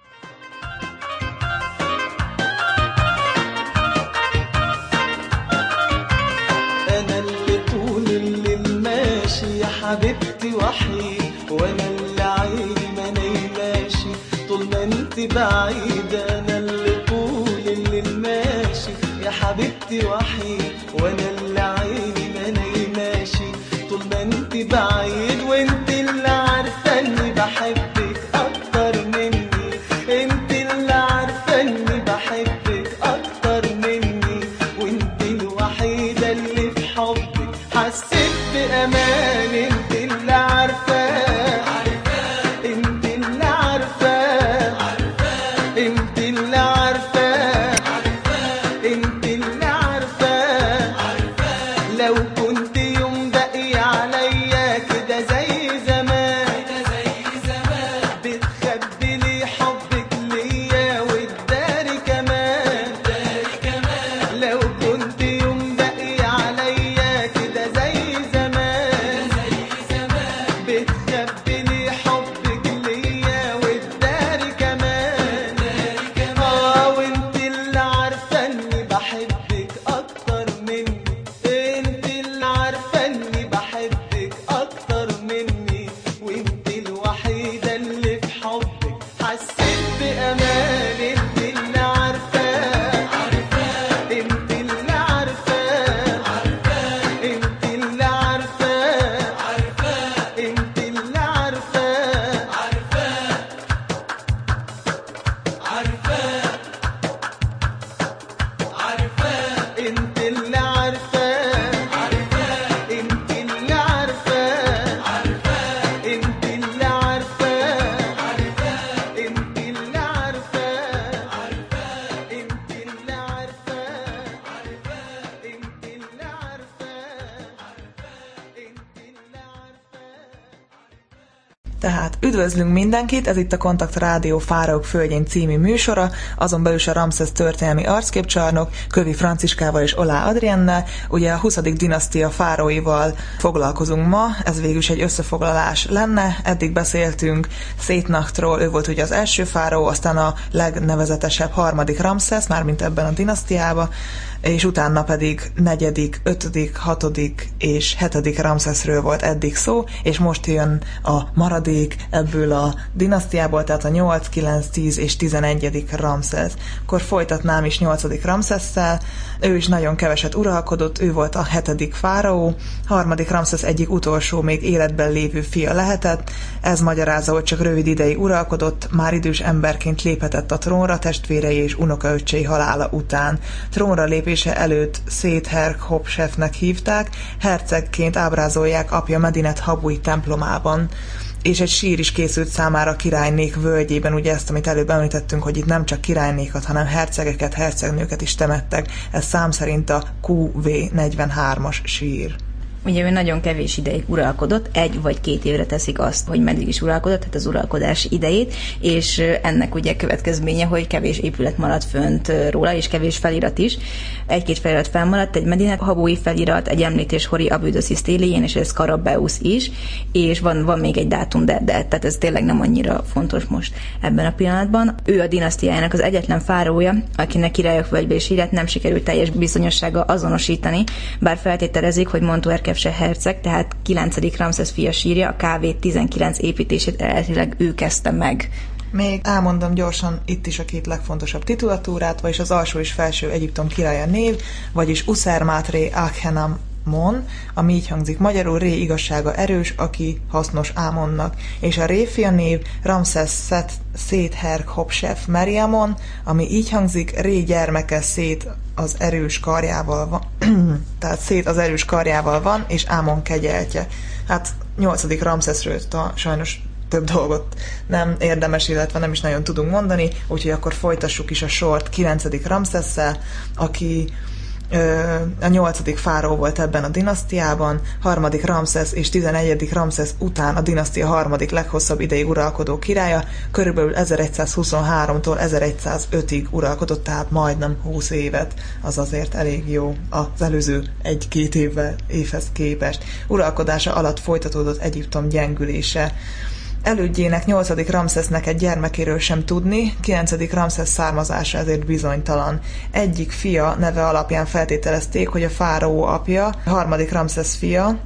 حبيبتي وحيد وانا اللي عيني ما نايماشي طول ما انت بعيد انا اللي طول الليل ماشي يا حبيبتي وحيد وانا اللي عيني ما نايماشي طول ما انت بعيد وانت اللي عارفه اني بحبك اكتر مني انت اللي عارفه اني بحبك اكتر مني وانت الوحيده اللي في حبك حسيت بامان انت اللي عارفاه انت اللي عارفاه انت اللي عارفاه انت اللي عارفاه لو كنت يوم باقي عليا كده زي زمان بتخبي لي حبك ليا والداري كمان لو كنت يوم باقي عليا كده زي زمان بتخبي لي حبك ليا والداري كمان اه وانت اللي عارفه اني بحبك اكتر مني انت اللي Tehát üdvözlünk mindenkit, ez itt a Kontakt Rádió Fáraók földjén című műsora, azon belül is a Ramszesz történelmi arcképcsarnok, Kövi Franciskával és Olá Adriennel. Ugye a huszadik dinasztia fáraóival foglalkozunk ma, ez végül is egy összefoglalás lenne. Eddig beszéltünk Szétnachtról, ő volt ugye az első fáraó, aztán a legnevezetesebb harmadik Ramszesz, mármint ebben a dinasztiában, és utána pedig negyedik, ötödik, hatodik és hetedik Ramszeszről volt eddig szó, és most jön a maradék ebből a dinasztiából, tehát a nyolc, kilenc, tíz és tizenegyedik Ramszesz. Akkor folytatnám is nyolcadik Ramszesszel, ő is nagyon keveset uralkodott, ő volt a hetedik fáraó, harmadik Ramszesz egyik utolsó még életben lévő fia lehetett, ez magyarázza, hogy csak rövid ideig uralkodott, már idős emberként léphetett a trónra testvérei és unokaöccsei halála után. Trónra lépése előtt Szétherkhopsefnek hívták, hercegként ábrázolják apja Medinet Habui templomában, és egy sír is készült számára királynék völgyében, ugye ezt, amit előbb említettünk, hogy itt nem csak királynékat, hanem hercegeket, hercegnőket is temettek, ez szám szerint a Q V negyvenhármas sír. Ugye ő nagyon kevés ideig uralkodott, egy vagy két évre teszik azt, hogy meddig is uralkodott, tehát az uralkodás idejét, és ennek ugye következménye, hogy kevés épület maradt fönt róla, és kevés felirat is. Egy-két felirat felmaradt, egy Medinet Habui felirat, egy említés Hori Abüdöszisz téléjén, és ez Skarabeusz is, és van, van még egy dátum, de, de tehát ez tényleg nem annyira fontos most ebben a pillanatban. Ő a dinasztiájának az egyetlen fáraója, akinek királyok völgybe sírját nem sikerült teljes bizonyossággal azonosítani, bár feltételezik, hogy Montuherkefse herceg, tehát kilencedik Ramszesz fia sírja, a K V tizenkilenc építését eredetileg ő kezdte meg. Még elmondom gyorsan itt is a két legfontosabb titulatúrát, vagyis az alsó és felső Egyiptom királya név, vagyis Usermátré Akhenamon, ami így hangzik magyarul, Ré igazsága erős, aki hasznos Ámonnak, és a Ré fia név Ramszesz Szet Szétherkhopsef Meriamon, ami így hangzik, Ré gyermeke Szét az erős karjával van, tehát Szét az erős karjával van, és Ámon kegyeltje. Hát nyolcadik Ramszeszről ta, sajnos több dolgot nem érdemes, illetve nem is nagyon tudunk mondani, úgyhogy akkor folytassuk is a sort kilencedik Ramszesszel, aki a nyolcadik fáraó volt ebben a dinasztiában, harmadik Ramszesz és tizenegyedik Ramszesz után a dinasztia harmadik leghosszabb ideig uralkodó királya, körülbelül ezeregyszázhuszonháromtól ezeregyszázötig uralkodott, tehát majdnem húsz évet, az azért elég jó az előző egy-két évvel évhez képest. Uralkodása alatt folytatódott Egyiptom gyengülése. Elődjének nyolcadik Ramszesznek egy gyermekéről sem tudni, kilencedik Ramszesz származása ezért bizonytalan. Egyik fia neve alapján feltételezték, hogy a fáraó apja, harmadik Ramszesz fia,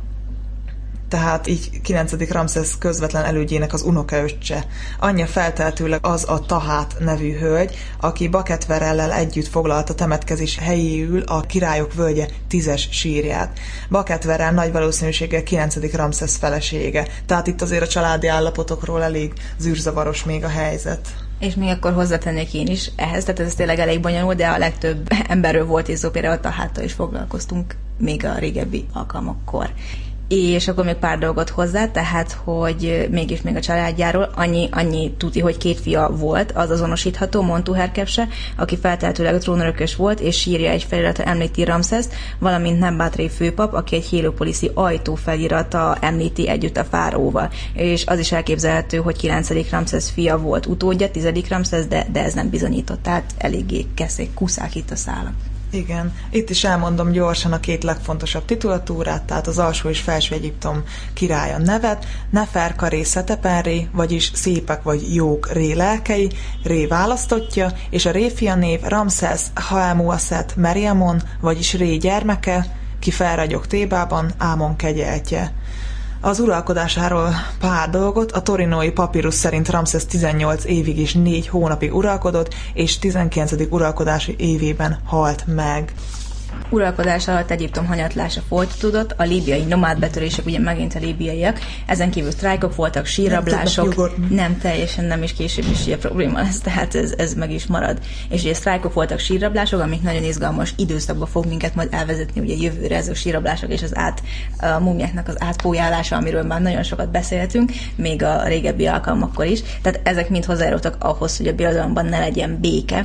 tehát így kilencedik Ramszesz közvetlen elődjének az unokaöccse. Anyja feltehetőleg az a Tahát nevű hölgy, aki Baketverellel együtt foglalta temetkezés helyéül a királyok völgye tízes sírját. Baketverel nagy valószínűséggel kilencedik Ramszesz felesége, tehát itt azért a családi állapotokról elég zűrzavaros még a helyzet. És még akkor hozzátennék én is ehhez, tehát ez tényleg elég bonyolult, de a legtöbb emberről volt és szó, például a Taháttal is foglalkoztunk még a régebbi alkalmakkor. És akkor még pár dolgot hozzá, tehát, hogy mégis még a családjáról annyi, annyi tudni, hogy két fia volt, az azonosítható, Montuherkefse, aki feltehetőleg a trónörökös volt, és sírja egy felirata említi Ramszeszt, valamint Nembatré főpap, aki egy hieropoliszi ajtó felirata említi együtt a fáraóval. És az is elképzelhető, hogy kilencedik Ramszesz fia volt utódja, tizedik Ramszesz, de, de ez nem bizonyított, tehát eléggé keszék, kuszák itt a szálak. Igen, itt is elmondom gyorsan a két legfontosabb titulatúrát, tehát az alsó és felső Egyiptom királya nevet, Neferka Ré Szetepen-Ré, vagyis szépek vagy jók Ré lelkei, Ré választottja, és a Ré fia név Ramszesz Haemuaszet Meriamon, vagyis Ré gyermeke, ki felragyog Tébában, Ámon kegyeltje. Az uralkodásáról pár dolgot, a torinói papírus szerint Ramszesz tizennyolc évig és négy hónapig uralkodott, és tizenkilencedik uralkodási évében halt meg. Uralkodás alatt Egyiptom hanyatlása folytatódott, a líbiai nomád betörések, ugye megint a líbiaiak, ezen kívül sztrájkok voltak, sírrablások, nem, nem teljesen, nem is később is ugye probléma lesz, tehát ez, ez meg is marad. És ugye sztrájkok voltak, sírrablások, amik nagyon izgalmas időszakba fog minket majd elvezetni, ugye jövőre ez a sírrablások és az át, a múmiáknak az átpójálása, amiről már nagyon sokat beszéltünk, még a régebbi alkalmakkor is. Tehát ezek mind hozzájárultak ahhoz, hogy a birodalomban ne legyen béke,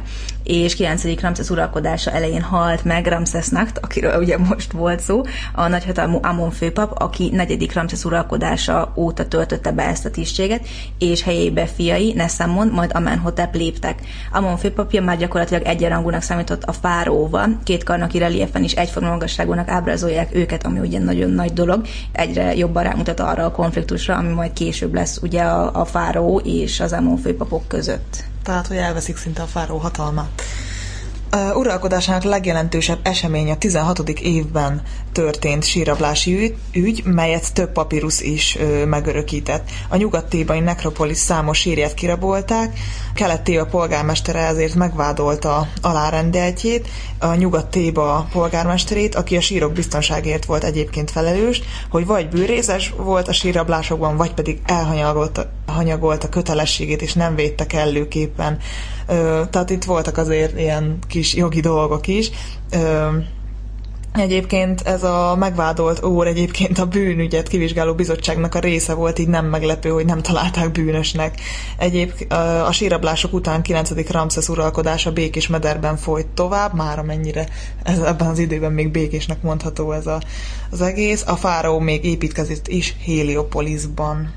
és kilencedik Ramszesz uralkodása elején halt meg Ramszesznacht, akiről ugye most volt szó, a nagyhatalmú Amon főpap, aki negyedik Ramszesz uralkodása óta töltötte be ezt a tisztséget, és helyébe fiai, Neszámon, majd Amenhotep léptek. Amon főpapja már gyakorlatilag egyenrangúnak számított a fáraóval, két karnaki reliefen is egyforma magasságúnak ábrázolják őket, ami ugye nagyon nagy dolog, egyre jobban rámutat arra a konfliktusra, ami majd később lesz ugye a, a fáraó és az Amon főpapok között. Tehát, hogy elveszik szinte a fáraó hatalmát. Uh, uralkodásának legjelentősebb eseménye a tizenhatodik évben történt sírrablási ügy, ügy, melyet több papírusz is uh, megörökített. A nyugat-tébai nekropolis számos sírját kirabolták, Kelet-Téba polgármestere ezért megvádolta alárendeltjét, a Nyugat-Téba polgármesterét, aki a sírok biztonságért volt egyébként felelős, hogy vagy bűnrészes volt a sírrablásokban, vagy pedig elhanyagolta hanyagolt a kötelességét, és nem védte kellőképpen. Ö, tehát itt voltak azért ilyen kis jogi dolgok is. Ö, Egyébként ez a megvádolt úr egyébként a bűnügyet kivizsgáló bizottságnak a része volt, így nem meglepő, hogy nem találták bűnösnek. Egyébként a sírrablások után kilencedik Ramszesz uralkodása békés mederben folyt tovább, már amennyire ez, ebben az időben még békésnek mondható ez a, az egész. A fáraó még építkezett is Héliopolisban.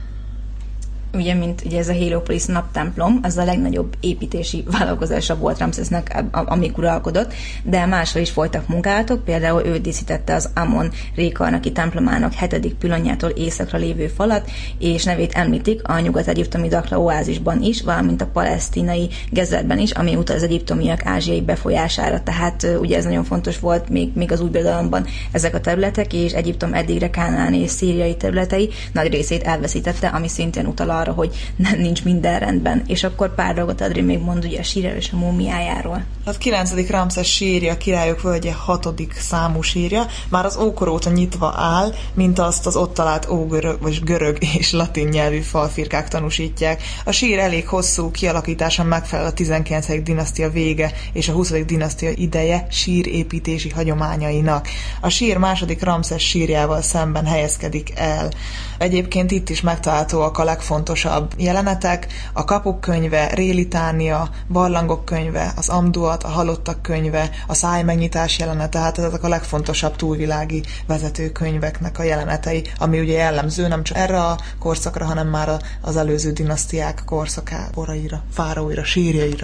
Ugye, mint ugye ez a Héliopolis naptemplom, az a legnagyobb építési vállalkozása volt Ramszesznek, amíg uralkodott, de máshol is folytak munkálatok, például ő díszítette az Amon rékarnaki templomának hetedik pillonjától északra lévő falat, és nevét említik a nyugat-egyiptomi Dakla oázisban is, valamint a palesztinai Gezerben is, ami utal az egyiptomiak ázsiai befolyására, tehát ugye ez nagyon fontos volt még, még az új birodalomban ezek a területek, és Egyiptom eddigre Kánaán és szíriai területei nagy részét elveszítette, ami szintén utal arra, hogy nem, nincs minden rendben. És akkor pár dolgot Adri még mond ugye a sírjáról és a múmiájáról. Az kilencedik Ramszesz sírja, Királyok völgye hatodik számú sírja, már az ókor óta nyitva áll, mint azt az ott talált ógörög, vagy görög és latin nyelvű falfirkák tanúsítják. A sír elég hosszú, kialakítása megfelel a tizenkilencedik dinasztia vége és a huszadik dinasztia ideje sírépítési hagyományainak. A sír második Ramszesz sírjával szemben helyezkedik el. Egyébként itt is megtalálhatóak a legfontosabb jelenetek, a Kapuk könyve, Rélitánia, Barlangok könyve, az Amduat, a Halottak könyve, a Száj megnyitás jelenete, tehát ezek a legfontosabb túlvilági vezetőkönyveknek a jelenetei, ami ugye jellemző nem csak erre a korszakra, hanem már az előző dinasztiák korszakára, fáraóira, sírjaira.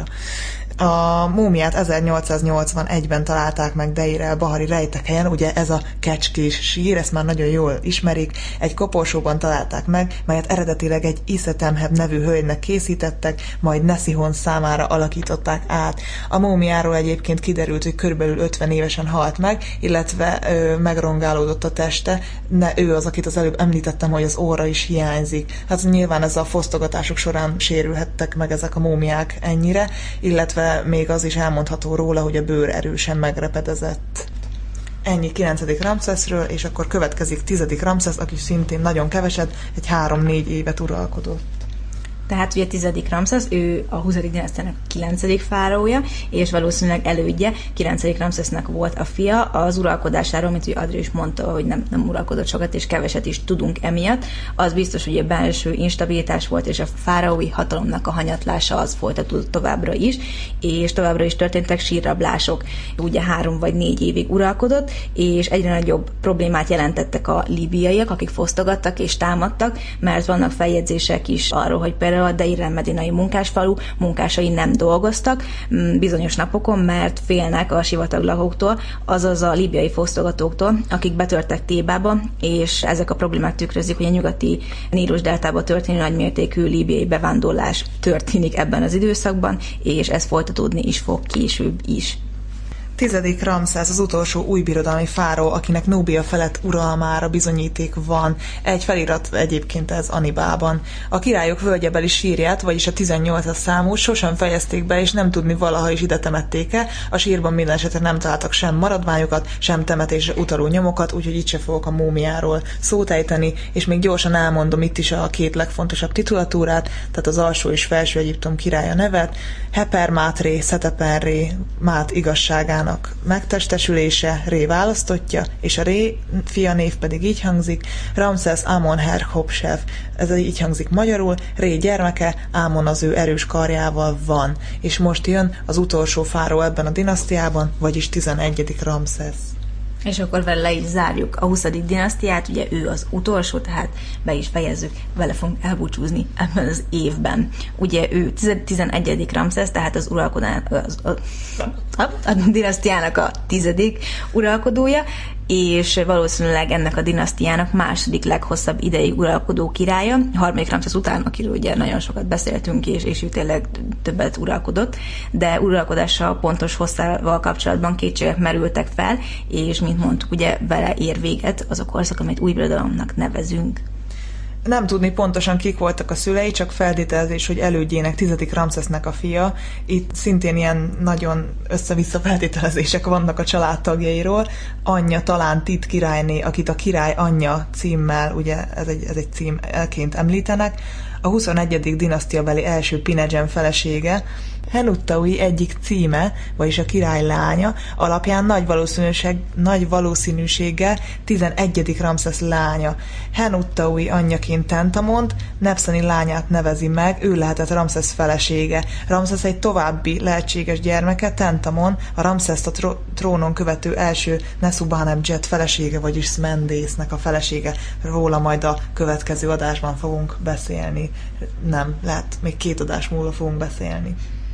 A múmiát ezernyolcszáznyolcvanegyben találták meg Deir el-Bahari rejtekhelyen, ugye ez a kecskés sír, ezt már nagyon jól ismerik, egy koporsóban találták meg, melyet eredetileg egy Iszetemheb nevű hölgynek készítettek, majd Neszihon számára alakították át. A múmiáról egyébként kiderült, hogy körülbelül ötven évesen halt meg, illetve ö, megrongálódott a teste, ne, ő az, akit az előbb említettem, hogy az óra is hiányzik. Hát nyilván ez a fosztogatások során sérülhettek meg ezek a múmiák ennyire, illetve még az is elmondható róla, hogy a bőr erősen megrepedezett. Ennyi kilencedik Ramszeszről, és akkor következik tizedik Ramszesz, aki szintén nagyon keveset, egy három-négy évet uralkodott. Tehát ugye tizedik Ramszesz, ő a huszadik dinasztiának kilencedik fáraója, és valószínűleg elődje, kilencedik Ramszesznek volt a fia. Az uralkodásáról, mint ugye Adri is mondta, hogy nem, nem uralkodott sokat, és keveset is tudunk emiatt. Az biztos, hogy a belső instabilitás volt, és a fáraói hatalomnak a hanyatlása az folytatódott továbbra is, és továbbra is történtek sírrablások. Ugye három vagy négy évig uralkodott, és egyre nagyobb problémát jelentettek a líbiaiak, akik fosztogattak és támadtak, mert vannak feljegyzések is arról, hogy például a Deir el-Medinai munkásfalu munkásai nem dolgoztak bizonyos napokon, mert félnek a sivataglakoktól, azaz a líbiai fosztogatóktól, akik betörtek Tébába, és ezek a problémák tükrözik, hogy a nyugati Nílus deltába történő nagymértékű líbiai bevándorlás történik ebben az időszakban, és ez folytatódni is fog később is. Tizedik Ramszesz az utolsó új birodalmi fáraó, akinek Núbia felett uralmára bizonyíték van. Egy felirat egyébként ez Anibában. A Királyok völgyebeli sírját, vagyis a tizennyolcas számú sosem fejezték be, és nem tudni valaha is ide temették-e. A sírban minden esetre nem találtak sem maradványokat, sem temetésre utaló nyomokat, úgyhogy itt se fogok a múmiáról szót ejteni, és még gyorsan elmondom itt is a két legfontosabb titulatúrát, tehát az alsó és felső Egyiptom királya nevet, Heper Mátré, Szetepenré, Mát igazságán fiának megtestesülése, Ré választottja, és a Ré fia név pedig így hangzik, Ramszesz Amon-Her-Hopsev. Ez így hangzik magyarul, Ré gyermeke, Ámon az ő erős karjával van. És most jön az utolsó fáraó ebben a dinasztiában, vagyis tizenegyedik Ramszesz. És akkor vele le is zárjuk a huszadik dinasztiát, ugye ő az utolsó, tehát be is fejezzük, vele fogunk elbúcsúzni ebben az évben. Ugye ő tizenegyedik Ramszesz, tehát az uralkodás, az, a, a, a dinasztiának a tizedik uralkodója, és valószínűleg ennek a dinasztiának második leghosszabb ideig uralkodó királya, a harmadik Ramszesz után, akiről ugye nagyon sokat beszéltünk, és, és ő tényleg többet uralkodott, de uralkodása pontos hosszával kapcsolatban kétségek merültek fel, és mint mondtuk, ugye vele ér véget az a korszak, amit új birodalomnak nevezünk. Nem tudni pontosan kik voltak a szülei, csak feltételezés, hogy elődjének, tizedik Ramszesznek a fia. Itt szintén ilyen nagyon össze-vissza feltételezések vannak a családtagjairól. Anyja talán Tit királyné, akit a király anyja címmel, ugye ez egy, ez egy cím elként említenek. A huszonegyedik dinasztiabeli első Pinedzsen felesége, Henuttaui egyik címe, vagyis a király lánya, alapján nagy, valószínűség, nagy valószínűséggel tizenegyedik Ramszesz lánya. Henuttaui anyjaként Tentamont, Nepszeni lányát nevezi meg, ő lehetett Ramszesz felesége. Ramszesz egy további lehetséges gyermeke, Tentamon, a Ramszeszt a tro- trónon követő első Nesubánebdzset felesége, vagyis Szmendésznek a felesége. Róla majd a következő adásban fogunk beszélni. Nem, lehet, még két adás múlva fogunk beszélni.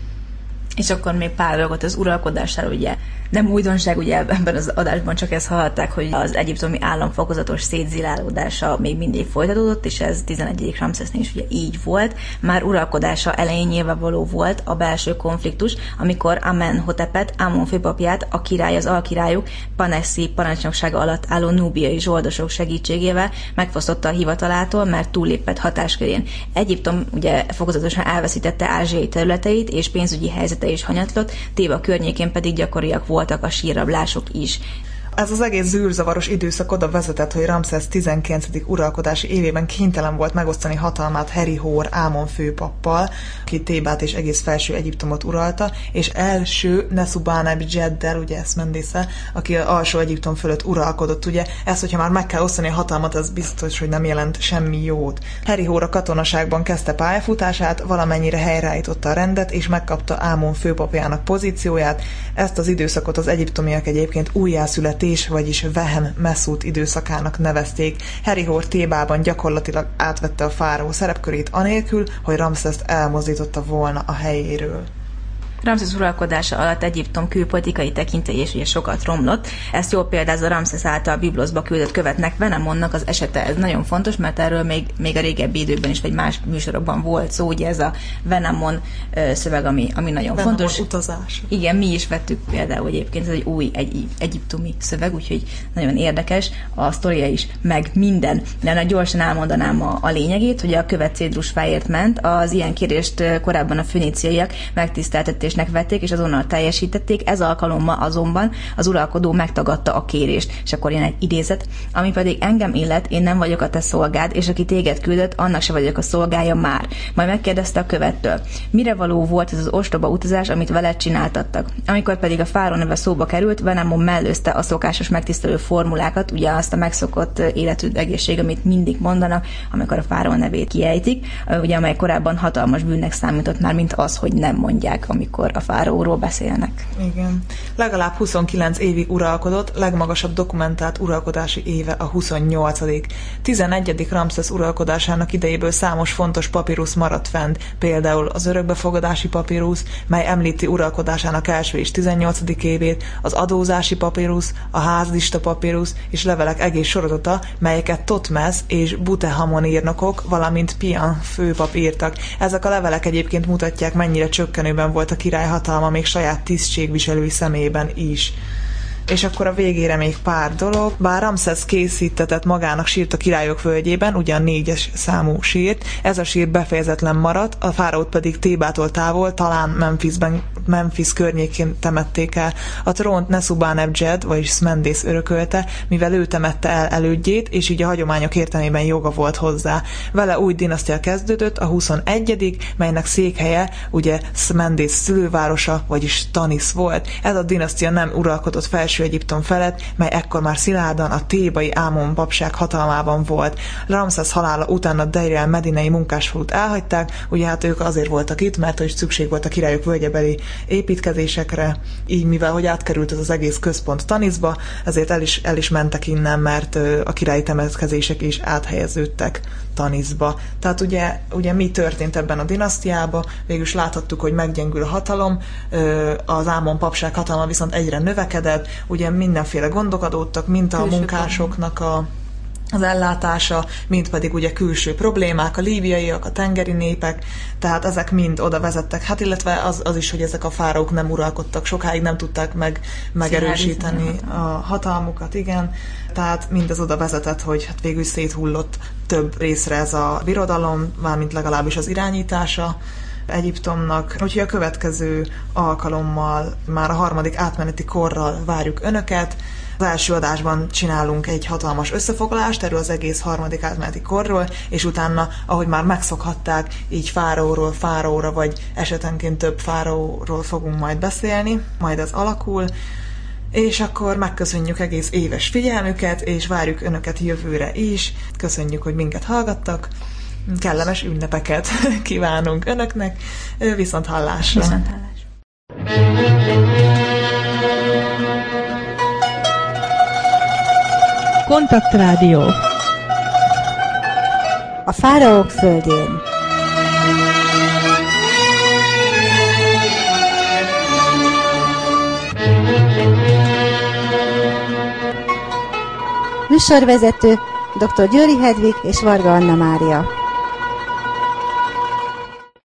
És akkor még pár dolgot az uralkodásáról, ugye nem újdonság, ugye ebben az adásban csak ezt hallották, hogy az egyiptomi állam fokozatos szétzilálódása még mindig folytatódott, és ez tizenegyedik Ramszesznél is ugye így volt. Már uralkodása elején nyilvánvaló volt a belső konfliktus, amikor Amenhotepet, Ámon főpapját, a király, az alkirályuk Paneszi parancsnoksága alatt álló núbiai zsoldosok segítségével megfosztotta a hivatalától, mert túllépett hatáskörén. Egyiptom ugye fokozatosan elveszítette ázsiai területeit, és pénzügyi helyzete is hanyatlott, Téba környékén pedig gyakoriak voltak a sírrablások is. Ez az egész zűrzavaros időszak oda vezetett, hogy Ramszesz tizenkilencedik uralkodási évében kénytelen volt megosztani hatalmát Herihor Ámon főpappal, aki Tébát és egész felső Egyiptomot uralta, és első Nesubánebdzseddel, ugye Eszmendésszel, aki az alsó Egyiptom fölött uralkodott. Ugye ez, hogyha már meg kell osztani a hatalmat, az biztos, hogy nem jelent semmi jót. Herihor a katonaságban kezdte pályafutását, valamennyire helyreállította a rendet, és megkapta Ámon főpapjának pozícióját. Ezt az időszakot az egyiptomiak egyébként újjászületés, vagyis Vehem Meszút időszakának nevezték. Herihor Tébában gyakorlatilag átvette a fáraó szerepkörét anélkül, hogy Ramszeszt elmozdította volna a helyéről. Ramszesz uralkodása alatt Egyiptom külpolitikai tekintélye is ugye sokat romlott. Ezt jól példázza Ramszesz által Bibloszba küldött követnek Venemonnak az esete. Ez nagyon fontos, mert erről még, még a régebbi időkben is, vagy más műsorokban volt szó, ugye ez a Venemon szöveg, ami, ami nagyon Venemon fontos. Utazás. Igen, mi is vettük például egyébként, ez egy új egy, egyiptomi szöveg, úgyhogy nagyon érdekes a sztoria is, meg minden. De gyorsan elmondanám a, a lényegét, hogy a követ cédrusfáért ment, az ilyen kérést korábban a föníciaiak megtiszteltetésnek vették, és azonnal teljesítették, ez alkalommal azonban az uralkodó megtagadta a kérést. És akkor jön egy idézet, ami pedig engem illet, én nem vagyok a te szolgád, és aki téged küldött, annak se vagyok a szolgája már. Majd megkérdezte a követtől, mire való volt ez az ostoba utazás, amit veled csináltattak. Amikor pedig a fáraó neve szóba került, Venemon mellőzte a szokásos megtisztelő formulákat, ugye azt a megszokott életű egészség, amit mindig mondanak, amikor a fáraó nevét kiejtik, ugye amely korábban hatalmas bűnnek számított már, mint az, hogy nem mondják, amikor a fáraóról beszélnek. Igen. Legalább huszonkilenc évig uralkodott, legmagasabb dokumentált uralkodási éve a huszonnyolcadik tizenegyedik Ramszesz uralkodásának idejéből számos fontos papírusz maradt fent, például az örökbefogadási papírusz, mely említi uralkodásának első és tizennyolcadik évét, az adózási papírusz, a házlista papírusz és levelek egész sorozata, melyeket Totmesz és Butehamon írnokok, valamint Pian főpap írtak. Ezek a levelek egyébként mutatják, mennyire csökkenőben volt a király hatalma még saját tisztségviselői szemében is. És akkor a végére még pár dolog. Bár Ramszesz készítetett magának sírt a Királyok völgyében, ugyan négyes számú sírt, ez a sír befejezetlen maradt, a fáraót pedig Thébától távol, talán Memphisben, Memphis környékén temették el. A trónt Nesubánebdzsed, vagyis Szmendész örökölte, mivel ő temette el elődjét, és így a hagyományok értelmében joga volt hozzá. Vele új dinasztia kezdődött, a huszonegyedik, melynek székhelye ugye Szmendész szülővárosa, vagyis Tanisz volt. Ez a dinasztia nem uralkodott Felső Egyiptom felett, mely ekkor már szilárdan a thébai Ámon papság hatalmában volt. Ramszesz halála után a Deir el-Medinei munkásfalut elhagyták, ugye hát ők azért voltak itt, mert hogy szükség volt a Királyok völgyebeli építkezésekre, így mivel hogy átkerült ez az egész központ Taniszba, ezért el is, el is mentek innen, mert a királyi temetkezések is áthelyeződtek Taniszba. Tehát ugye, ugye mi történt ebben a dinasztiában? Végülis láthattuk, hogy meggyengül a hatalom, az Ámon papság hatalma viszont egyre növekedett, ugye mindenféle gondok adódtak, mint a külső munkásoknak a, az ellátása, mint pedig ugye külső problémák, a líbiaiak, a tengeri népek, tehát ezek mind oda vezettek. Hát illetve az, az is, hogy ezek a fáraók nem uralkodtak sokáig, nem tudták meg, megerősíteni a hatalmukat, igen. Tehát mindez oda vezetett, hogy hát végül széthullott több részre ez a birodalom, mármint legalábbis az irányítása Egyiptomnak. Úgyhogy a következő alkalommal, már a harmadik átmeneti korral várjuk önöket. Az első adásban csinálunk egy hatalmas összefoglalást erről az egész harmadik átmeneti korról, és utána, ahogy már megszokhatták, így fáraóról fáraóra, vagy esetenként több fáraóról fogunk majd beszélni, majd ez alakul. És akkor megköszönjük egész éves figyelmüket, és várjuk önöket jövőre is. Köszönjük, hogy minket hallgattak. Kellemes ünnepeket kívánunk önöknek. Viszont hallásra. Viszont hallásra. Kontaktrádió. A fáraók földjén. Műsorvezető dr. Győri Hedvig és Varga Anna Mária.